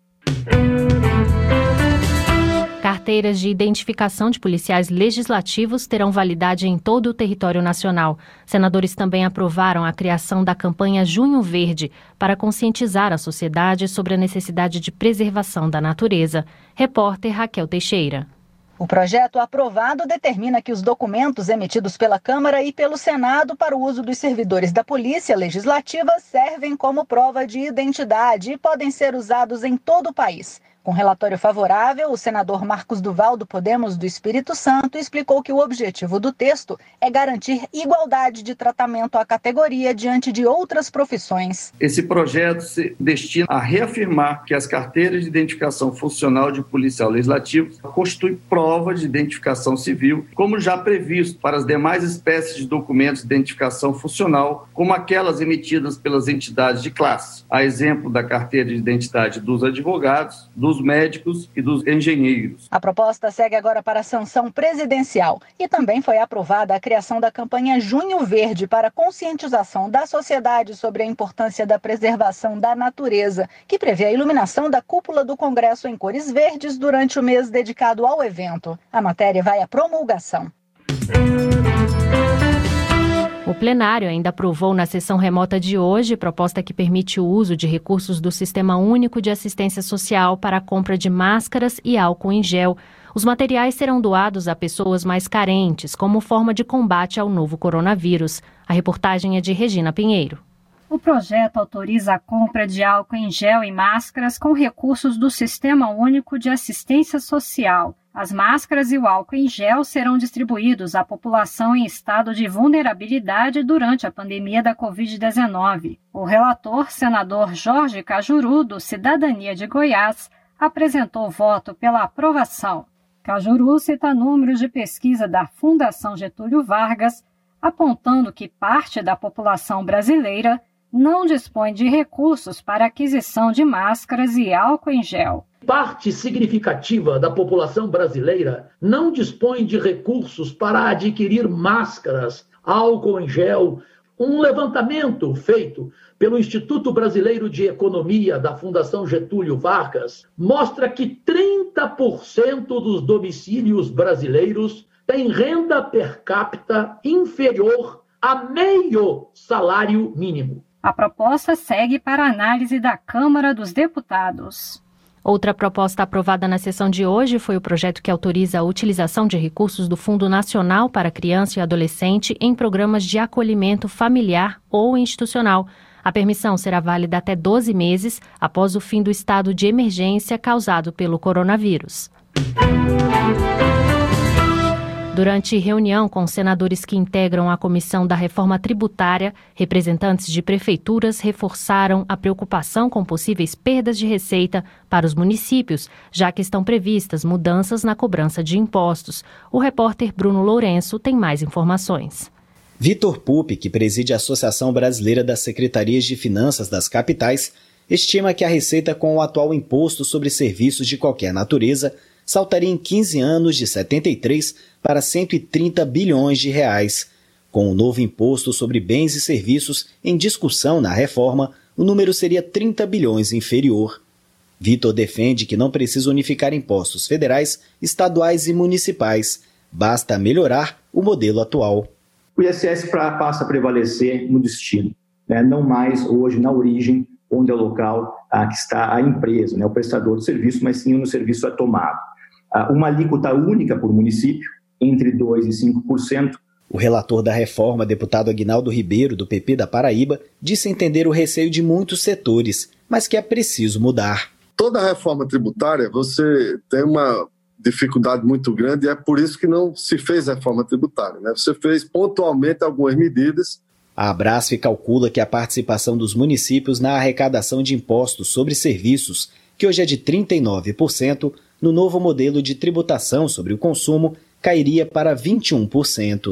Carteiras de identificação de policiais legislativos terão validade em todo o território nacional. Senadores também aprovaram a criação da campanha Junho Verde para conscientizar a sociedade sobre a necessidade de preservação da natureza. Repórter Raquel Teixeira. O projeto aprovado determina que os documentos emitidos pela Câmara e pelo Senado para o uso dos servidores da Polícia Legislativa servem como prova de identidade e podem ser usados em todo o país. Com relatório favorável, o senador Marcos Duval, do Podemos do Espírito Santo, explicou que o objetivo do texto é garantir igualdade de tratamento à categoria diante de outras profissões. Esse projeto se destina a reafirmar que as carteiras de identificação funcional de policial legislativo constituem prova de identificação civil, como já previsto para as demais espécies de documentos de identificação funcional, como aquelas emitidas pelas entidades de classe, a exemplo da carteira de identidade dos advogados, dos médicos e dos engenheiros. A proposta segue agora para a sanção presidencial e também foi aprovada a criação da campanha Junho Verde para conscientização da sociedade sobre a importância da preservação da natureza, que prevê a iluminação da cúpula do Congresso em cores verdes durante o mês dedicado ao evento. A matéria vai à promulgação. O plenário ainda aprovou na sessão remota de hoje proposta que permite o uso de recursos do Sistema Único de Assistência Social para a compra de máscaras e álcool em gel. Os materiais serão doados a pessoas mais carentes, como forma de combate ao novo coronavírus. A reportagem é de Regina Pinheiro. O projeto autoriza a compra de álcool em gel e máscaras com recursos do Sistema Único de Assistência Social. As máscaras e o álcool em gel serão distribuídos à população em estado de vulnerabilidade durante a pandemia da Covid-19. O relator, senador Jorge Cajuru, do Cidadania de Goiás, apresentou voto pela aprovação. Cajuru cita números de pesquisa da Fundação Getúlio Vargas, apontando que parte da população brasileira não dispõe de recursos para aquisição de máscaras e álcool em gel. Parte significativa da população brasileira não dispõe de recursos para adquirir máscaras, álcool em gel. Um levantamento feito pelo Instituto Brasileiro de Economia da Fundação Getúlio Vargas mostra que 30% dos domicílios brasileiros têm renda per capita inferior a meio salário mínimo. A proposta segue para análise da Câmara dos Deputados. Outra proposta aprovada na sessão de hoje foi o projeto que autoriza a utilização de recursos do Fundo Nacional para Criança e Adolescente em programas de acolhimento familiar ou institucional. A permissão será válida até 12 meses após o fim do estado de emergência causado pelo coronavírus. Durante reunião com senadores que integram a Comissão da Reforma Tributária, representantes de prefeituras reforçaram a preocupação com possíveis perdas de receita para os municípios, já que estão previstas mudanças na cobrança de impostos. O repórter Bruno Lourenço tem mais informações. Vitor Pupi, que preside a Associação Brasileira das Secretarias de Finanças das Capitais, estima que a receita com o atual imposto sobre serviços de qualquer natureza saltaria em 15 anos de 73 para 130 bilhões de reais. Com o novo imposto sobre bens e serviços em discussão na reforma, o número seria 30 bilhões inferior. Vitor defende que não precisa unificar impostos federais, estaduais e municipais. Basta melhorar o modelo atual. O ISS passa a prevalecer no destino, né? Não mais hoje na origem, onde é o local que está a empresa, né? O prestador de serviço, mas sim onde o serviço é tomado. Uma alíquota única por município, entre 2% e 5%. O relator da reforma, deputado Aguinaldo Ribeiro, do PP da Paraíba, disse entender o receio de muitos setores, mas que é preciso mudar. Toda reforma tributária, você tem uma dificuldade muito grande e é por isso que não se fez reforma tributária, né? Você fez pontualmente algumas medidas. A Abrasf calcula que a participação dos municípios na arrecadação de impostos sobre serviços, que hoje é de 39%, no novo modelo de tributação sobre o consumo, cairia para 21%.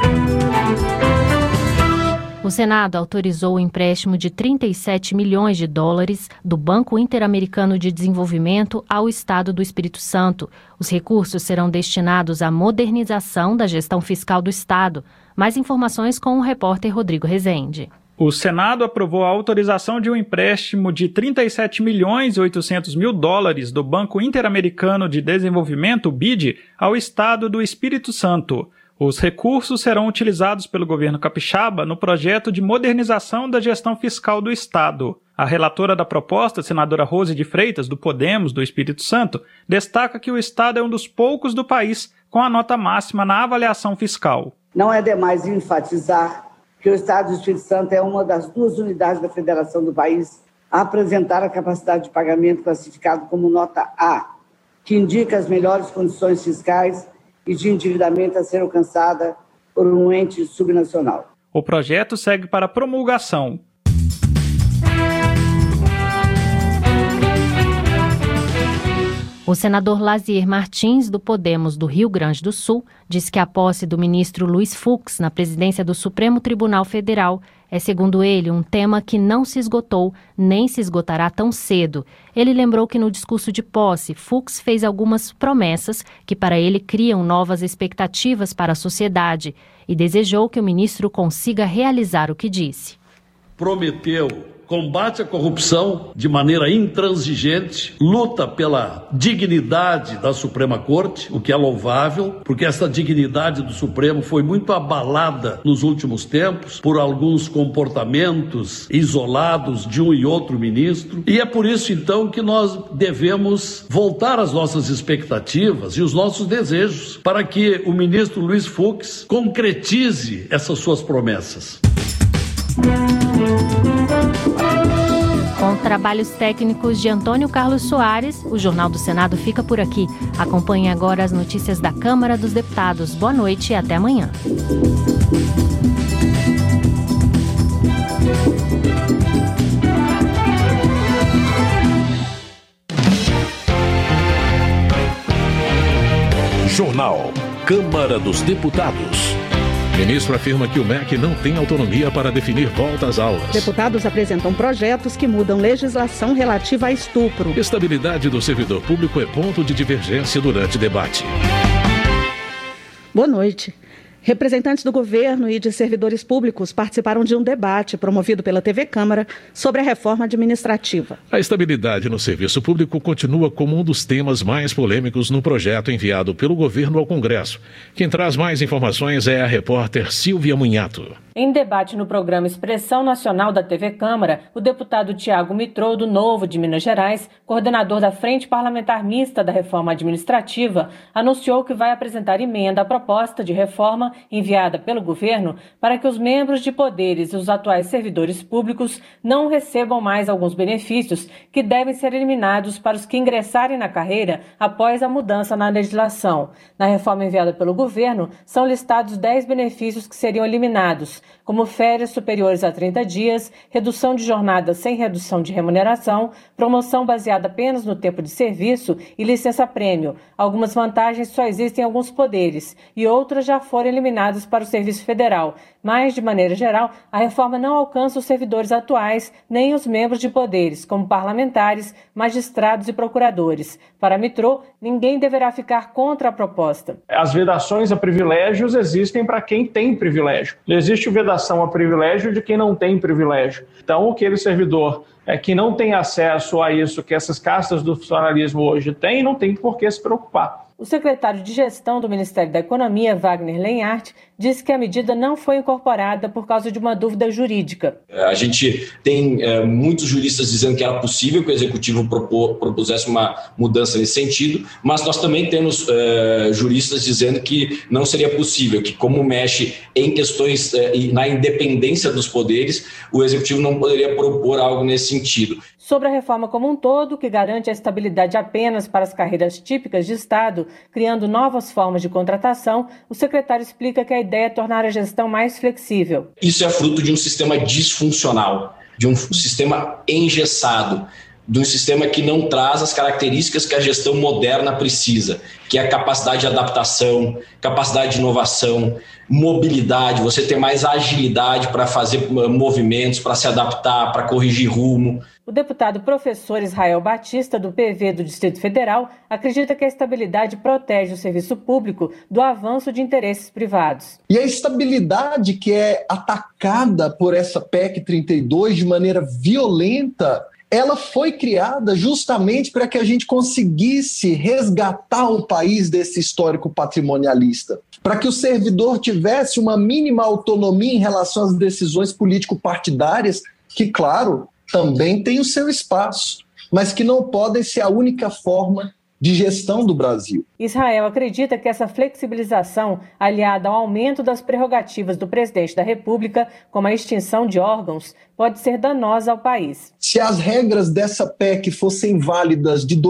O Senado autorizou o empréstimo de 37 milhões de dólares do Banco Interamericano de Desenvolvimento ao Estado do Espírito Santo. Os recursos serão destinados à modernização da gestão fiscal do Estado. Mais informações com o repórter Rodrigo Rezende. O Senado aprovou a autorização de um empréstimo de 37 milhões e 800 mil dólares do Banco Interamericano de Desenvolvimento, BID, ao Estado do Espírito Santo. Os recursos serão utilizados pelo governo capixaba no projeto de modernização da gestão fiscal do Estado. A relatora da proposta, senadora Rose de Freitas, do Podemos, do Espírito Santo, destaca que o Estado é um dos poucos do país com a nota máxima na avaliação fiscal. Não é demais enfatizar que o Estado do Espírito Santo é uma das 2 unidades da federação do país a apresentar a capacidade de pagamento classificado como nota A, que indica as melhores condições fiscais e de endividamento a ser alcançada por um ente subnacional. O projeto segue para promulgação. O senador Lazier Martins, do Podemos do Rio Grande do Sul, diz que a posse do ministro Luiz Fux na presidência do Supremo Tribunal Federal é, segundo ele, um tema que não se esgotou nem se esgotará tão cedo. Ele lembrou que no discurso de posse, Fux fez algumas promessas que para ele criam novas expectativas para a sociedade e desejou que o ministro consiga realizar o que disse. Prometeu combate à corrupção de maneira intransigente, luta pela dignidade da Suprema Corte, o que é louvável, porque essa dignidade do Supremo foi muito abalada nos últimos tempos por alguns comportamentos isolados de um e outro ministro. E é por isso, então, que nós devemos voltar às nossas expectativas e os nossos desejos para que o ministro Luiz Fux concretize essas suas promessas. Com trabalhos técnicos de Antônio Carlos Soares, o Jornal do Senado fica por aqui. Acompanhe agora as notícias da Câmara dos Deputados. Boa noite e até amanhã. Jornal Câmara dos Deputados. Ministro afirma que o MEC não tem autonomia para definir volta às aulas. Deputados apresentam projetos que mudam legislação relativa a estupro. Estabilidade do servidor público é ponto de divergência durante debate. Boa noite. Representantes do governo e de servidores públicos participaram de um debate promovido pela TV Câmara sobre a reforma administrativa. A estabilidade no serviço público continua como um dos temas mais polêmicos no projeto enviado pelo governo ao Congresso. Quem traz mais informações é a repórter Silvia Munhato. Em debate no programa Expressão Nacional da TV Câmara, o deputado Tiago Mitrô, do Novo de Minas Gerais, coordenador da Frente Parlamentar Mista da Reforma Administrativa, anunciou que vai apresentar emenda à proposta de reforma enviada pelo governo para que os membros de poderes e os atuais servidores públicos não recebam mais alguns benefícios que devem ser eliminados para os que ingressarem na carreira após a mudança na legislação. Na reforma enviada pelo governo, são listados 10 benefícios que seriam eliminados, como férias superiores a 30 dias, redução de jornada sem redução de remuneração, promoção baseada apenas no tempo de serviço e licença-prêmio. Algumas vantagens só existem em alguns poderes e outras já foram eliminadas para o Serviço Federal. Mas, de maneira geral, a reforma não alcança os servidores atuais nem os membros de poderes, como parlamentares, magistrados e procuradores. Para Mitrô, ninguém deverá ficar contra a proposta. As vedações a privilégios existem para quem tem privilégio. Não existe vedação a privilégio de quem não tem privilégio. Então, aquele servidor que não tem acesso a isso que essas castas do funcionalismo hoje têm, não tem por que se preocupar. O secretário de Gestão do Ministério da Economia, Wagner Lenhart, disse que a medida não foi incorporada por causa de uma dúvida jurídica. A gente tem muitos juristas dizendo que era possível que o Executivo propusesse uma mudança nesse sentido, mas nós também temos juristas dizendo que não seria possível, que como mexe em questões na independência dos poderes, o Executivo não poderia propor algo nesse sentido. Sobre a reforma como um todo, que garante a estabilidade apenas para as carreiras típicas de Estado, criando novas formas de contratação, o secretário explica que a ideia é tornar a gestão mais flexível. Isso é fruto de um sistema disfuncional, de um sistema engessado, de um sistema que não traz as características que a gestão moderna precisa, que é a capacidade de adaptação, capacidade de inovação, mobilidade, você ter mais agilidade para fazer movimentos, para se adaptar, para corrigir rumo. O deputado professor Israel Batista, do PV do Distrito Federal, acredita que a estabilidade protege o serviço público do avanço de interesses privados. E a estabilidade que é atacada por essa PEC 32 de maneira violenta, ela foi criada justamente para que a gente conseguisse resgatar o país desse histórico patrimonialista. para que o servidor tivesse uma mínima autonomia em relação às decisões político-partidárias, que, claro, também tem o seu espaço, mas que não podem ser a única forma de gestão do Brasil. Israel acredita que essa flexibilização, aliada ao aumento das prerrogativas do presidente da República, como a extinção de órgãos, pode ser danosa ao país. Se as regras dessa PEC fossem válidas de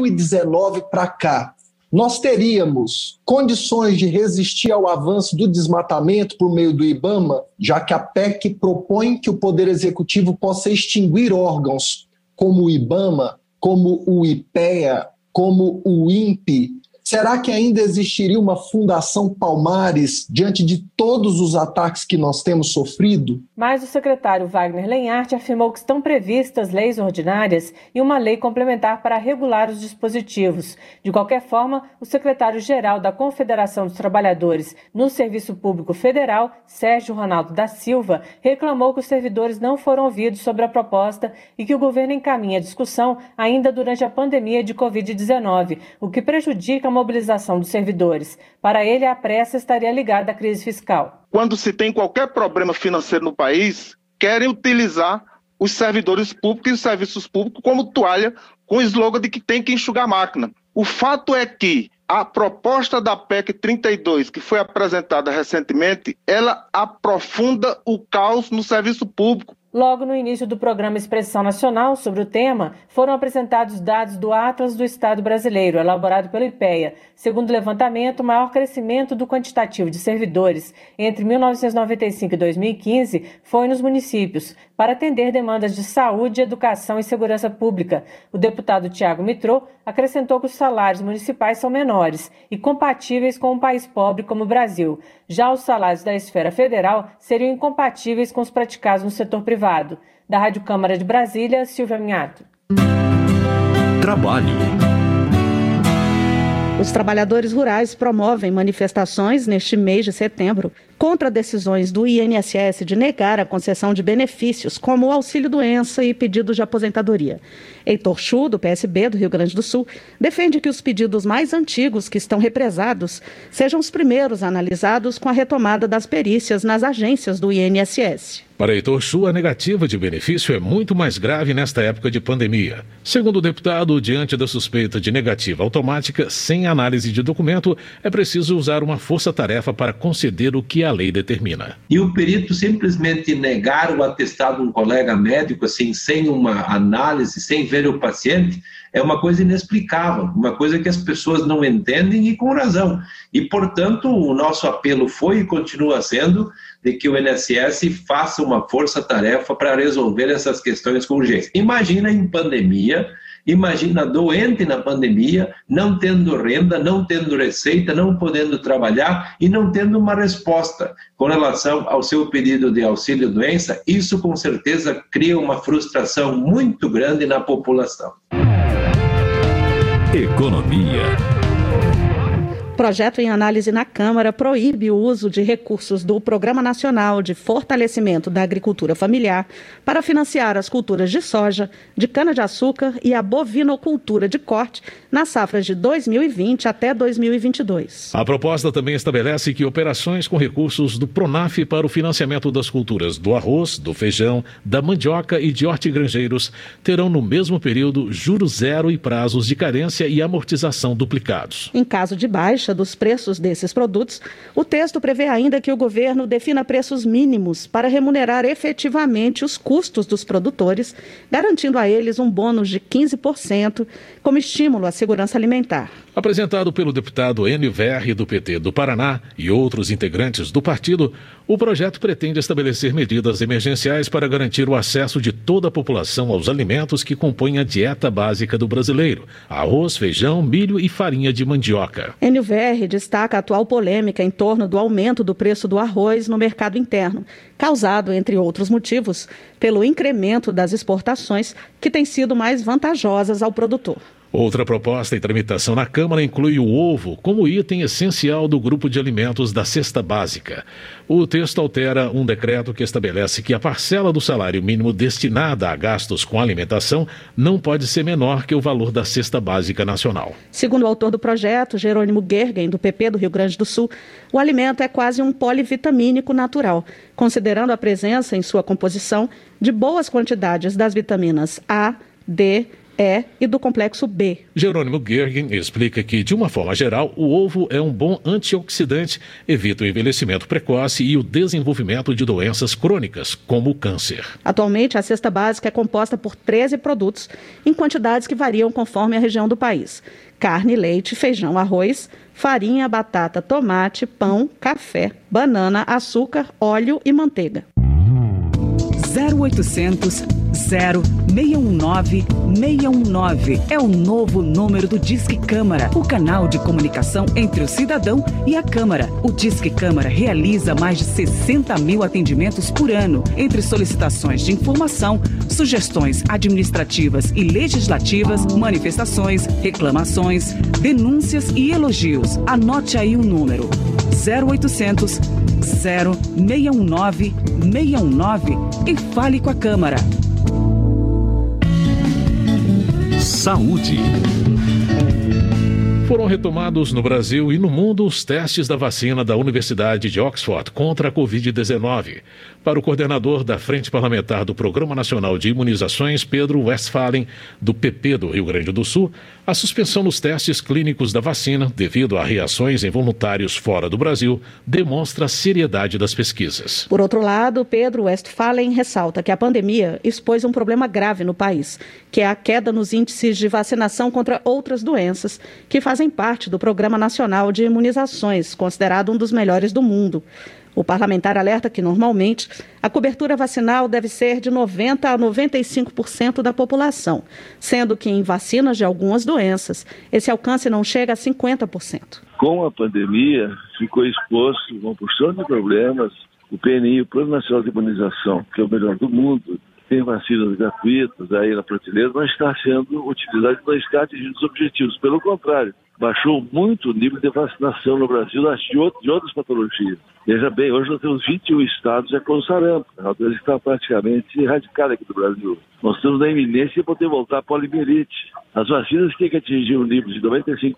2019 para cá, nós teríamos condições de resistir ao avanço do desmatamento por meio do IBAMA, já que a PEC propõe que o Poder Executivo possa extinguir órgãos como o IBAMA, como o IPEA, como o INPE. Será que ainda existiria uma Fundação Palmares diante de todos os ataques que nós temos sofrido? Mas o secretário Wagner Lenhart afirmou que estão previstas leis ordinárias e uma lei complementar para regular os dispositivos. De qualquer forma, o secretário-geral da Confederação dos Trabalhadores no Serviço Público Federal, Sérgio Ronaldo da Silva, reclamou que os servidores não foram ouvidos sobre a proposta e que o governo encaminha a discussão ainda durante a pandemia de Covid-19, o que prejudica a mobilização dos servidores. Para ele, a pressa estaria ligada à crise fiscal. Quando se tem qualquer problema financeiro no país, querem utilizar os servidores públicos e os serviços públicos como toalha, com o slogan de que tem que enxugar a máquina. O fato é que a proposta da PEC 32, que foi apresentada recentemente, ela aprofunda o caos no serviço público. Logo no início do programa Expressão Nacional sobre o tema, foram apresentados dados do Atlas do Estado Brasileiro, elaborado pelo IPEA. Segundo o levantamento, o maior crescimento do quantitativo de servidores entre 1995 e 2015 foi nos municípios, para atender demandas de saúde, educação e segurança pública. O deputado Tiago Mitrô acrescentou que os salários municipais são menores e compatíveis com um país pobre como o Brasil. Já os salários da esfera federal seriam incompatíveis com os praticados no setor privado. Da Rádio Câmara de Brasília, Silvia Minhato. Trabalho. Os trabalhadores rurais promovem manifestações neste mês de setembro contra decisões do INSS de negar a concessão de benefícios como o auxílio-doença e pedidos de aposentadoria. Heitor Chu, do PSB do Rio Grande do Sul, defende que os pedidos mais antigos que estão represados sejam os primeiros analisados com a retomada das perícias nas agências do INSS. Para Heitor Chu, a negativa de benefício é muito mais grave nesta época de pandemia. Segundo o deputado, diante da suspeita de negativa automática, sem análise de documento, é preciso usar uma força-tarefa para conceder o que a lei determina. E o perito simplesmente negar o atestado de um colega médico, assim, sem uma análise, sem ver o paciente, é uma coisa inexplicável, uma coisa que as pessoas não entendem e com razão. E, portanto, o nosso apelo foi e continua sendo de que o INSS faça uma força-tarefa para resolver essas questões com urgência. Imagina em pandemia, imagina doente na pandemia, não tendo renda, não tendo receita, não podendo trabalhar e não tendo uma resposta com relação ao seu pedido de auxílio-doença. Isso, com certeza, cria uma frustração muito grande na população. Economia. Projeto em análise na Câmara proíbe o uso de recursos do Programa Nacional de Fortalecimento da Agricultura Familiar para financiar as culturas de soja, de cana-de-açúcar e a bovinocultura de corte nas safras de 2020 até 2022. A proposta também estabelece que operações com recursos do Pronaf para o financiamento das culturas do arroz, do feijão, da mandioca e de hortigranjeiros terão no mesmo período juros zero e prazos de carência e amortização duplicados. Em caso de baixa dos preços desses produtos, o texto prevê ainda que o governo defina preços mínimos para remunerar efetivamente os custos dos produtores, garantindo a eles um bônus de 15% como estímulo à segurança alimentar. Apresentado pelo deputado Enio Verri, do PT do Paraná, e outros integrantes do partido, o projeto pretende estabelecer medidas emergenciais para garantir o acesso de toda a população aos alimentos que compõem a dieta básica do brasileiro: arroz, feijão, milho e farinha de mandioca. Enio Verri destaca a atual polêmica em torno do aumento do preço do arroz no mercado interno, causado, entre outros motivos, pelo incremento das exportações, que têm sido mais vantajosas ao produtor. Outra proposta em tramitação na Câmara inclui o ovo como item essencial do grupo de alimentos da cesta básica. O texto altera um decreto que estabelece que a parcela do salário mínimo destinada a gastos com alimentação não pode ser menor que o valor da cesta básica nacional. Segundo o autor do projeto, Jerônimo Gergen, do PP do Rio Grande do Sul, o alimento é quase um polivitamínico natural, considerando a presença em sua composição de boas quantidades das vitaminas A, D, E e do complexo B. Jerônimo Gergen explica que, de uma forma geral, o ovo é um bom antioxidante, evita o envelhecimento precoce e o desenvolvimento de doenças crônicas, como o câncer. Atualmente, a cesta básica é composta por 13 produtos, em quantidades que variam conforme a região do país. Carne, leite, feijão, arroz, farinha, batata, tomate, pão, café, banana, açúcar, óleo e manteiga. 0800 0619 619 é o novo número do Disque Câmara, o canal de comunicação entre o cidadão e a Câmara. O Disque Câmara realiza mais de 60 mil atendimentos por ano, entre solicitações de informação, sugestões administrativas e legislativas, manifestações, reclamações, denúncias e elogios. Anote aí o número 0800 0619 619 e fale com a Câmara. Saúde. Foram retomados no Brasil e no mundo os testes da vacina da Universidade de Oxford contra a Covid-19. Para o coordenador da Frente Parlamentar do Programa Nacional de Imunizações, Pedro Westphalen, do PP do Rio Grande do Sul, a suspensão nos testes clínicos da vacina, devido a reações em voluntários fora do Brasil, demonstra a seriedade das pesquisas. Por outro lado, Pedro Westphalen ressalta que a pandemia expôs um problema grave no país, que é a queda nos índices de vacinação contra outras doenças, que fazem parte do Programa Nacional de Imunizações, considerado um dos melhores do mundo. O parlamentar alerta que, normalmente, a cobertura vacinal deve ser de 90% a 95% da população, sendo que em vacinas de algumas doenças, esse alcance não chega a 50%. Com a pandemia, ficou exposto uma porção de problemas. O PNI, o Plano Nacional de Imunização, que é o melhor do mundo, tem vacinas gratuitas aí na prateleira, não está sendo utilizado, não está atingindo os objetivos. Pelo contrário, baixou muito o nível de vacinação no Brasil de outras patologias. Veja bem, hoje nós temos 21 estados já com sarampo, a doença está praticamente erradicada aqui do Brasil. Nós estamos na iminência de poder voltar à poliomielite. As vacinas têm que atingir um nível de 95%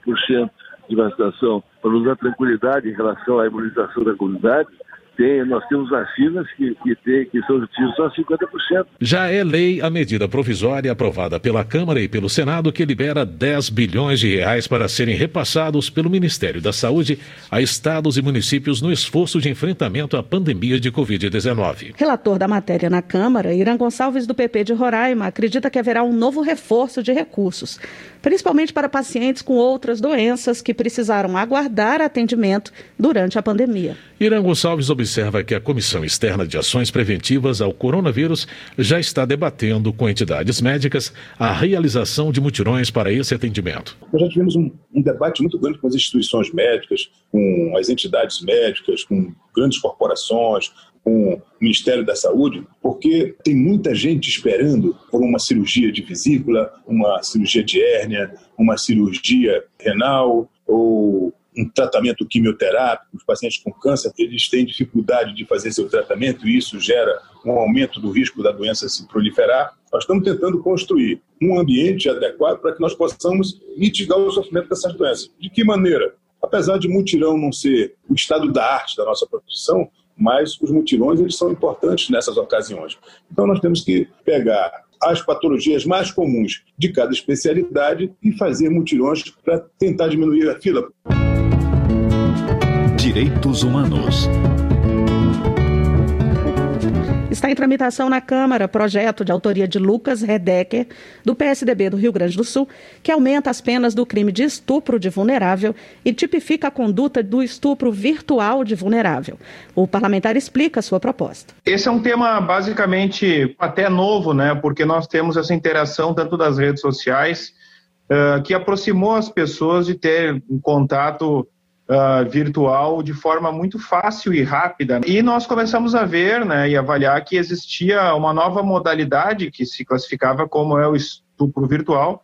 de vacinação para nos dar tranquilidade em relação à imunização da comunidade. Nós temos vacinas que são utilizadas só 50%. Já é lei a medida provisória aprovada pela Câmara e pelo Senado que libera 10 bilhões de reais para serem repassados pelo Ministério da Saúde a estados e municípios no esforço de enfrentamento à pandemia de Covid-19. Relator da matéria na Câmara, Irã Gonçalves, do PP de Roraima, acredita que haverá um novo reforço de recursos, principalmente para pacientes com outras doenças que precisaram aguardar atendimento durante a pandemia. Irã Gonçalves observa que a Comissão Externa de Ações Preventivas ao Coronavírus já está debatendo com entidades médicas a realização de mutirões para esse atendimento. Nós já tivemos um debate muito grande com as instituições médicas, com as entidades médicas, com grandes corporações, com o Ministério da Saúde, porque tem muita gente esperando por uma cirurgia de vesícula, uma cirurgia de hérnia, uma cirurgia renal ou um tratamento quimioterápico. Os pacientes com câncer, eles têm dificuldade de fazer seu tratamento e isso gera um aumento do risco da doença se proliferar. Nós estamos tentando construir um ambiente adequado para que nós possamos mitigar o sofrimento dessas doenças. De que maneira? Apesar de mutirão não ser o estado da arte da nossa profissão, mas os mutirões eles são importantes nessas ocasiões. Então nós temos que pegar as patologias mais comuns de cada especialidade e fazer mutirões para tentar diminuir a fila. Direitos Humanos. Está em tramitação na Câmara projeto de autoria de Lucas Redecker, do PSDB do Rio Grande do Sul, que aumenta as penas do crime de estupro de vulnerável e tipifica a conduta do estupro virtual de vulnerável. O parlamentar explica a sua proposta. Esse é um tema basicamente até novo, né? Porque nós temos essa interação tanto das redes sociais, que aproximou as pessoas de ter um contato virtual de forma muito fácil e rápida. E nós começamos a ver, né, e avaliar que existia uma nova modalidade que se classificava como o estupro virtual,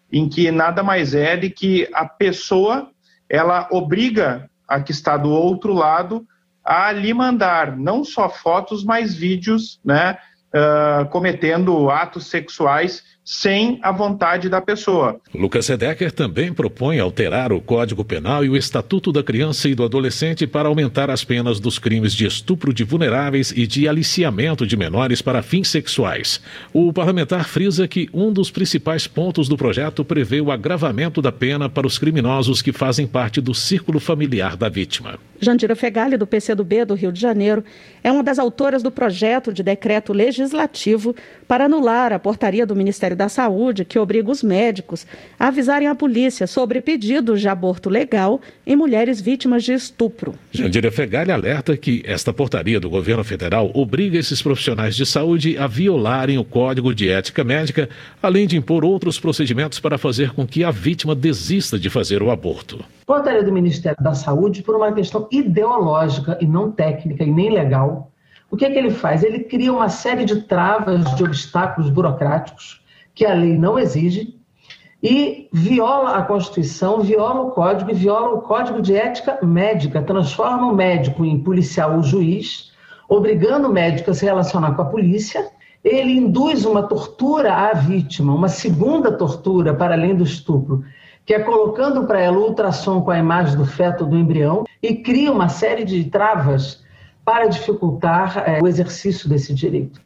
em que nada mais é de que a pessoa, ela obriga a que está do outro lado a lhe mandar não só fotos, mas vídeos, né, cometendo atos sexuais sem a vontade da pessoa. Lucas Sedecker também propõe alterar o Código Penal e o Estatuto da Criança e do Adolescente para aumentar as penas dos crimes de estupro de vulneráveis e de aliciamento de menores para fins sexuais. O parlamentar frisa que um dos principais pontos do projeto prevê o agravamento da pena para os criminosos que fazem parte do círculo familiar da vítima. Jandira Fegali, do PCdoB do Rio de Janeiro, é uma das autoras do projeto de decreto legislativo para anular a portaria do Ministério da Saúde que obriga os médicos a avisarem a polícia sobre pedidos de aborto legal em mulheres vítimas de estupro. Jandira Fegali alerta que esta portaria do governo federal obriga esses profissionais de saúde a violarem o Código de Ética Médica, além de impor outros procedimentos para fazer com que a vítima desista de fazer o aborto. Portaria do Ministério da Saúde, por uma questão ideológica e não técnica e nem legal, o que é que ele faz? Ele cria uma série de travas, de obstáculos burocráticos que a lei não exige e viola a Constituição, viola o Código e viola o Código de Ética Médica, transforma o médico em policial ou juiz, obrigando o médico a se relacionar com a polícia. Ele induz uma tortura à vítima, uma segunda tortura para além do estupro, que é colocando para ela o ultrassom com a imagem do feto do embrião e cria uma série de travas para dificultar o exercício desse direito.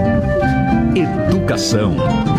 Educação.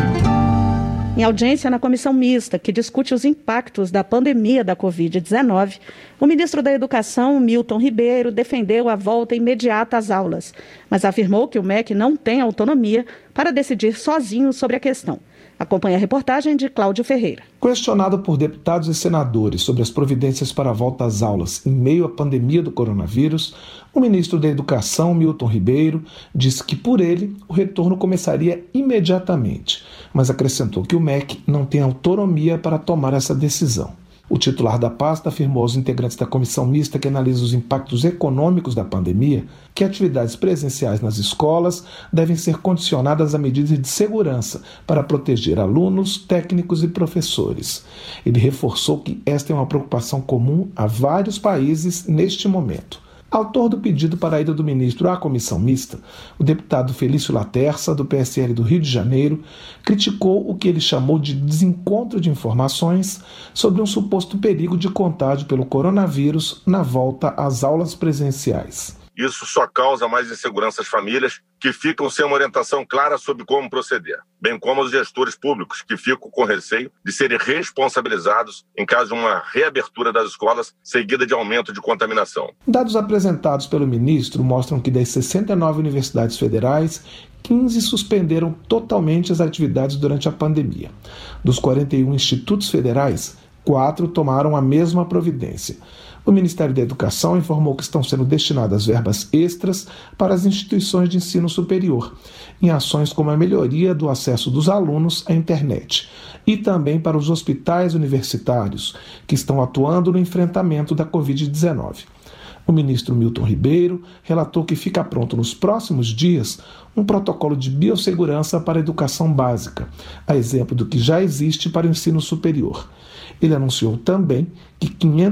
Em audiência na comissão mista que discute os impactos da pandemia da Covid-19, o ministro da Educação, Milton Ribeiro, defendeu a volta imediata às aulas, mas afirmou que o MEC não tem autonomia para decidir sozinho sobre a questão. Acompanhe a reportagem de Cláudio Ferreira. Questionado por deputados e senadores sobre as providências para a volta às aulas em meio à pandemia do coronavírus, o ministro da Educação, Milton Ribeiro, disse que, por ele, o retorno começaria imediatamente, mas acrescentou que o MEC não tem autonomia para tomar essa decisão. O titular da pasta afirmou aos integrantes da comissão mista que analisa os impactos econômicos da pandemia que atividades presenciais nas escolas devem ser condicionadas a medidas de segurança para proteger alunos, técnicos e professores. Ele reforçou que esta é uma preocupação comum a vários países neste momento. Autor do pedido para a ida do ministro à comissão mista, o deputado Felício Laterça, do PSL do Rio de Janeiro, criticou o que ele chamou de desencontro de informações sobre um suposto perigo de contágio pelo coronavírus na volta às aulas presenciais. Isso só causa mais insegurança às famílias, que ficam sem uma orientação clara sobre como proceder, bem como aos gestores públicos, que ficam com receio de serem responsabilizados em caso de uma reabertura das escolas seguida de aumento de contaminação. Dados apresentados pelo ministro mostram que das 69 universidades federais, 15 suspenderam totalmente as atividades durante a pandemia. Dos 41 institutos federais, 4 tomaram a mesma providência. O Ministério da Educação informou que estão sendo destinadas verbas extras para as instituições de ensino superior, em ações como a melhoria do acesso dos alunos à internet, e também para os hospitais universitários, que estão atuando no enfrentamento da Covid-19. O ministro Milton Ribeiro relatou que fica pronto nos próximos dias um protocolo de biossegurança para a educação básica, a exemplo do que já existe para o ensino superior. Ele anunciou também que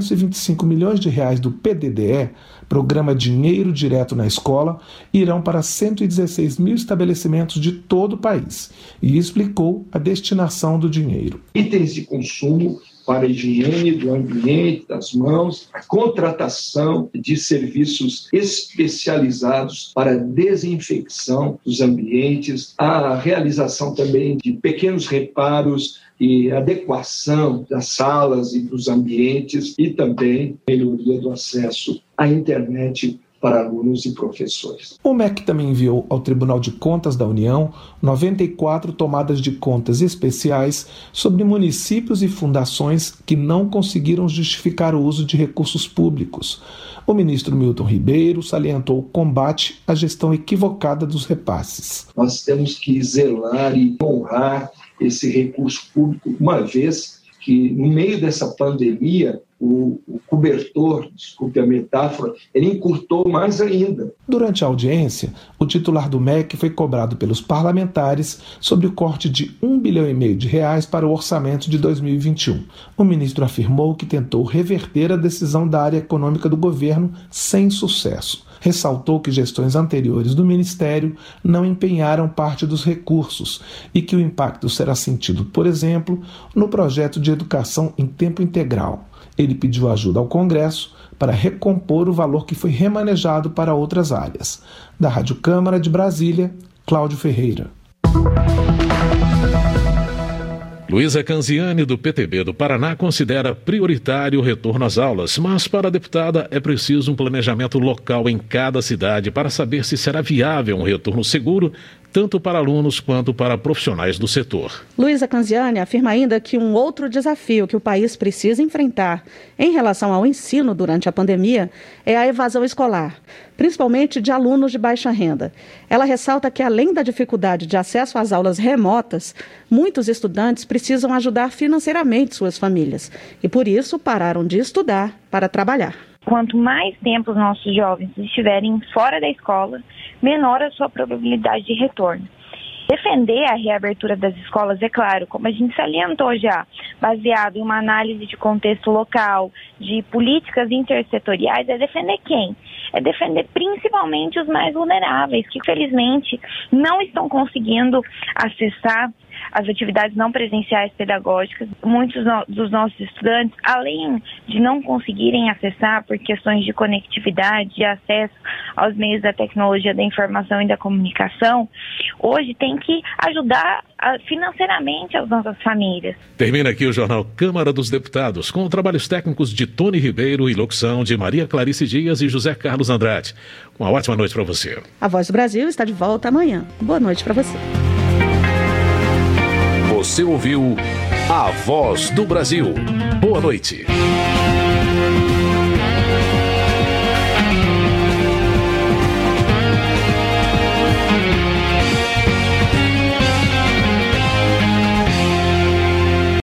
525 milhões de reais do PDDE, Programa Dinheiro Direto na Escola, irão para 116 mil estabelecimentos de todo o país e explicou a destinação do dinheiro. Itens de consumo para a higiene do ambiente, das mãos, a contratação de serviços especializados para desinfecção dos ambientes, a realização também de pequenos reparos e adequação das salas e dos ambientes e também melhoria do acesso à internet para alunos e professores. O MEC também enviou ao Tribunal de Contas da União 94 tomadas de contas especiais sobre municípios e fundações que não conseguiram justificar o uso de recursos públicos. O ministro Milton Ribeiro salientou o combate à gestão equivocada dos repasses. Nós temos que zelar e honrar esse recurso público, uma vez que, no meio dessa pandemia, o cobertor, desculpe a metáfora, ele encurtou mais ainda. Durante a audiência, o titular do MEC foi cobrado pelos parlamentares sobre o corte de R$1,5 bilhão para o orçamento de 2021. O ministro afirmou que tentou reverter a decisão da área econômica do governo sem sucesso. Ressaltou que gestões anteriores do Ministério não empenharam parte dos recursos e que o impacto será sentido, por exemplo, no projeto de educação em tempo integral. Ele pediu ajuda ao Congresso para recompor o valor que foi remanejado para outras áreas. Da Rádio Câmara de Brasília, Cláudio Ferreira. Luísa Canziani, do PTB do Paraná, considera prioritário o retorno às aulas, mas para a deputada é preciso um planejamento local em cada cidade para saber se será viável um retorno seguro, tanto para alunos quanto para profissionais do setor. Luísa Canziani afirma ainda que um outro desafio que o país precisa enfrentar em relação ao ensino durante a pandemia é a evasão escolar, principalmente de alunos de baixa renda. Ela ressalta que, além da dificuldade de acesso às aulas remotas, muitos estudantes precisam ajudar financeiramente suas famílias e, por isso, pararam de estudar para trabalhar. Quanto mais tempo os nossos jovens estiverem fora da escola, menor a sua probabilidade de retorno. Defender a reabertura das escolas, é claro, como a gente salientou já, baseado em uma análise de contexto local, de políticas intersetoriais, é defender quem? É defender principalmente os mais vulneráveis, que felizmente não estão conseguindo acessar as atividades não presenciais pedagógicas. Muitos dos nossos estudantes, além de não conseguirem acessar por questões de conectividade, de acesso aos meios da tecnologia da informação e da comunicação, hoje tem que ajudar financeiramente as nossas famílias. Termina aqui o Jornal Câmara dos Deputados, com trabalhos técnicos de Tony Ribeiro e locução de Maria Clarice Dias e José Carlos Andrade. Uma ótima noite para você. A Voz do Brasil está de volta amanhã. Boa noite para você. Você ouviu A Voz do Brasil. Boa noite.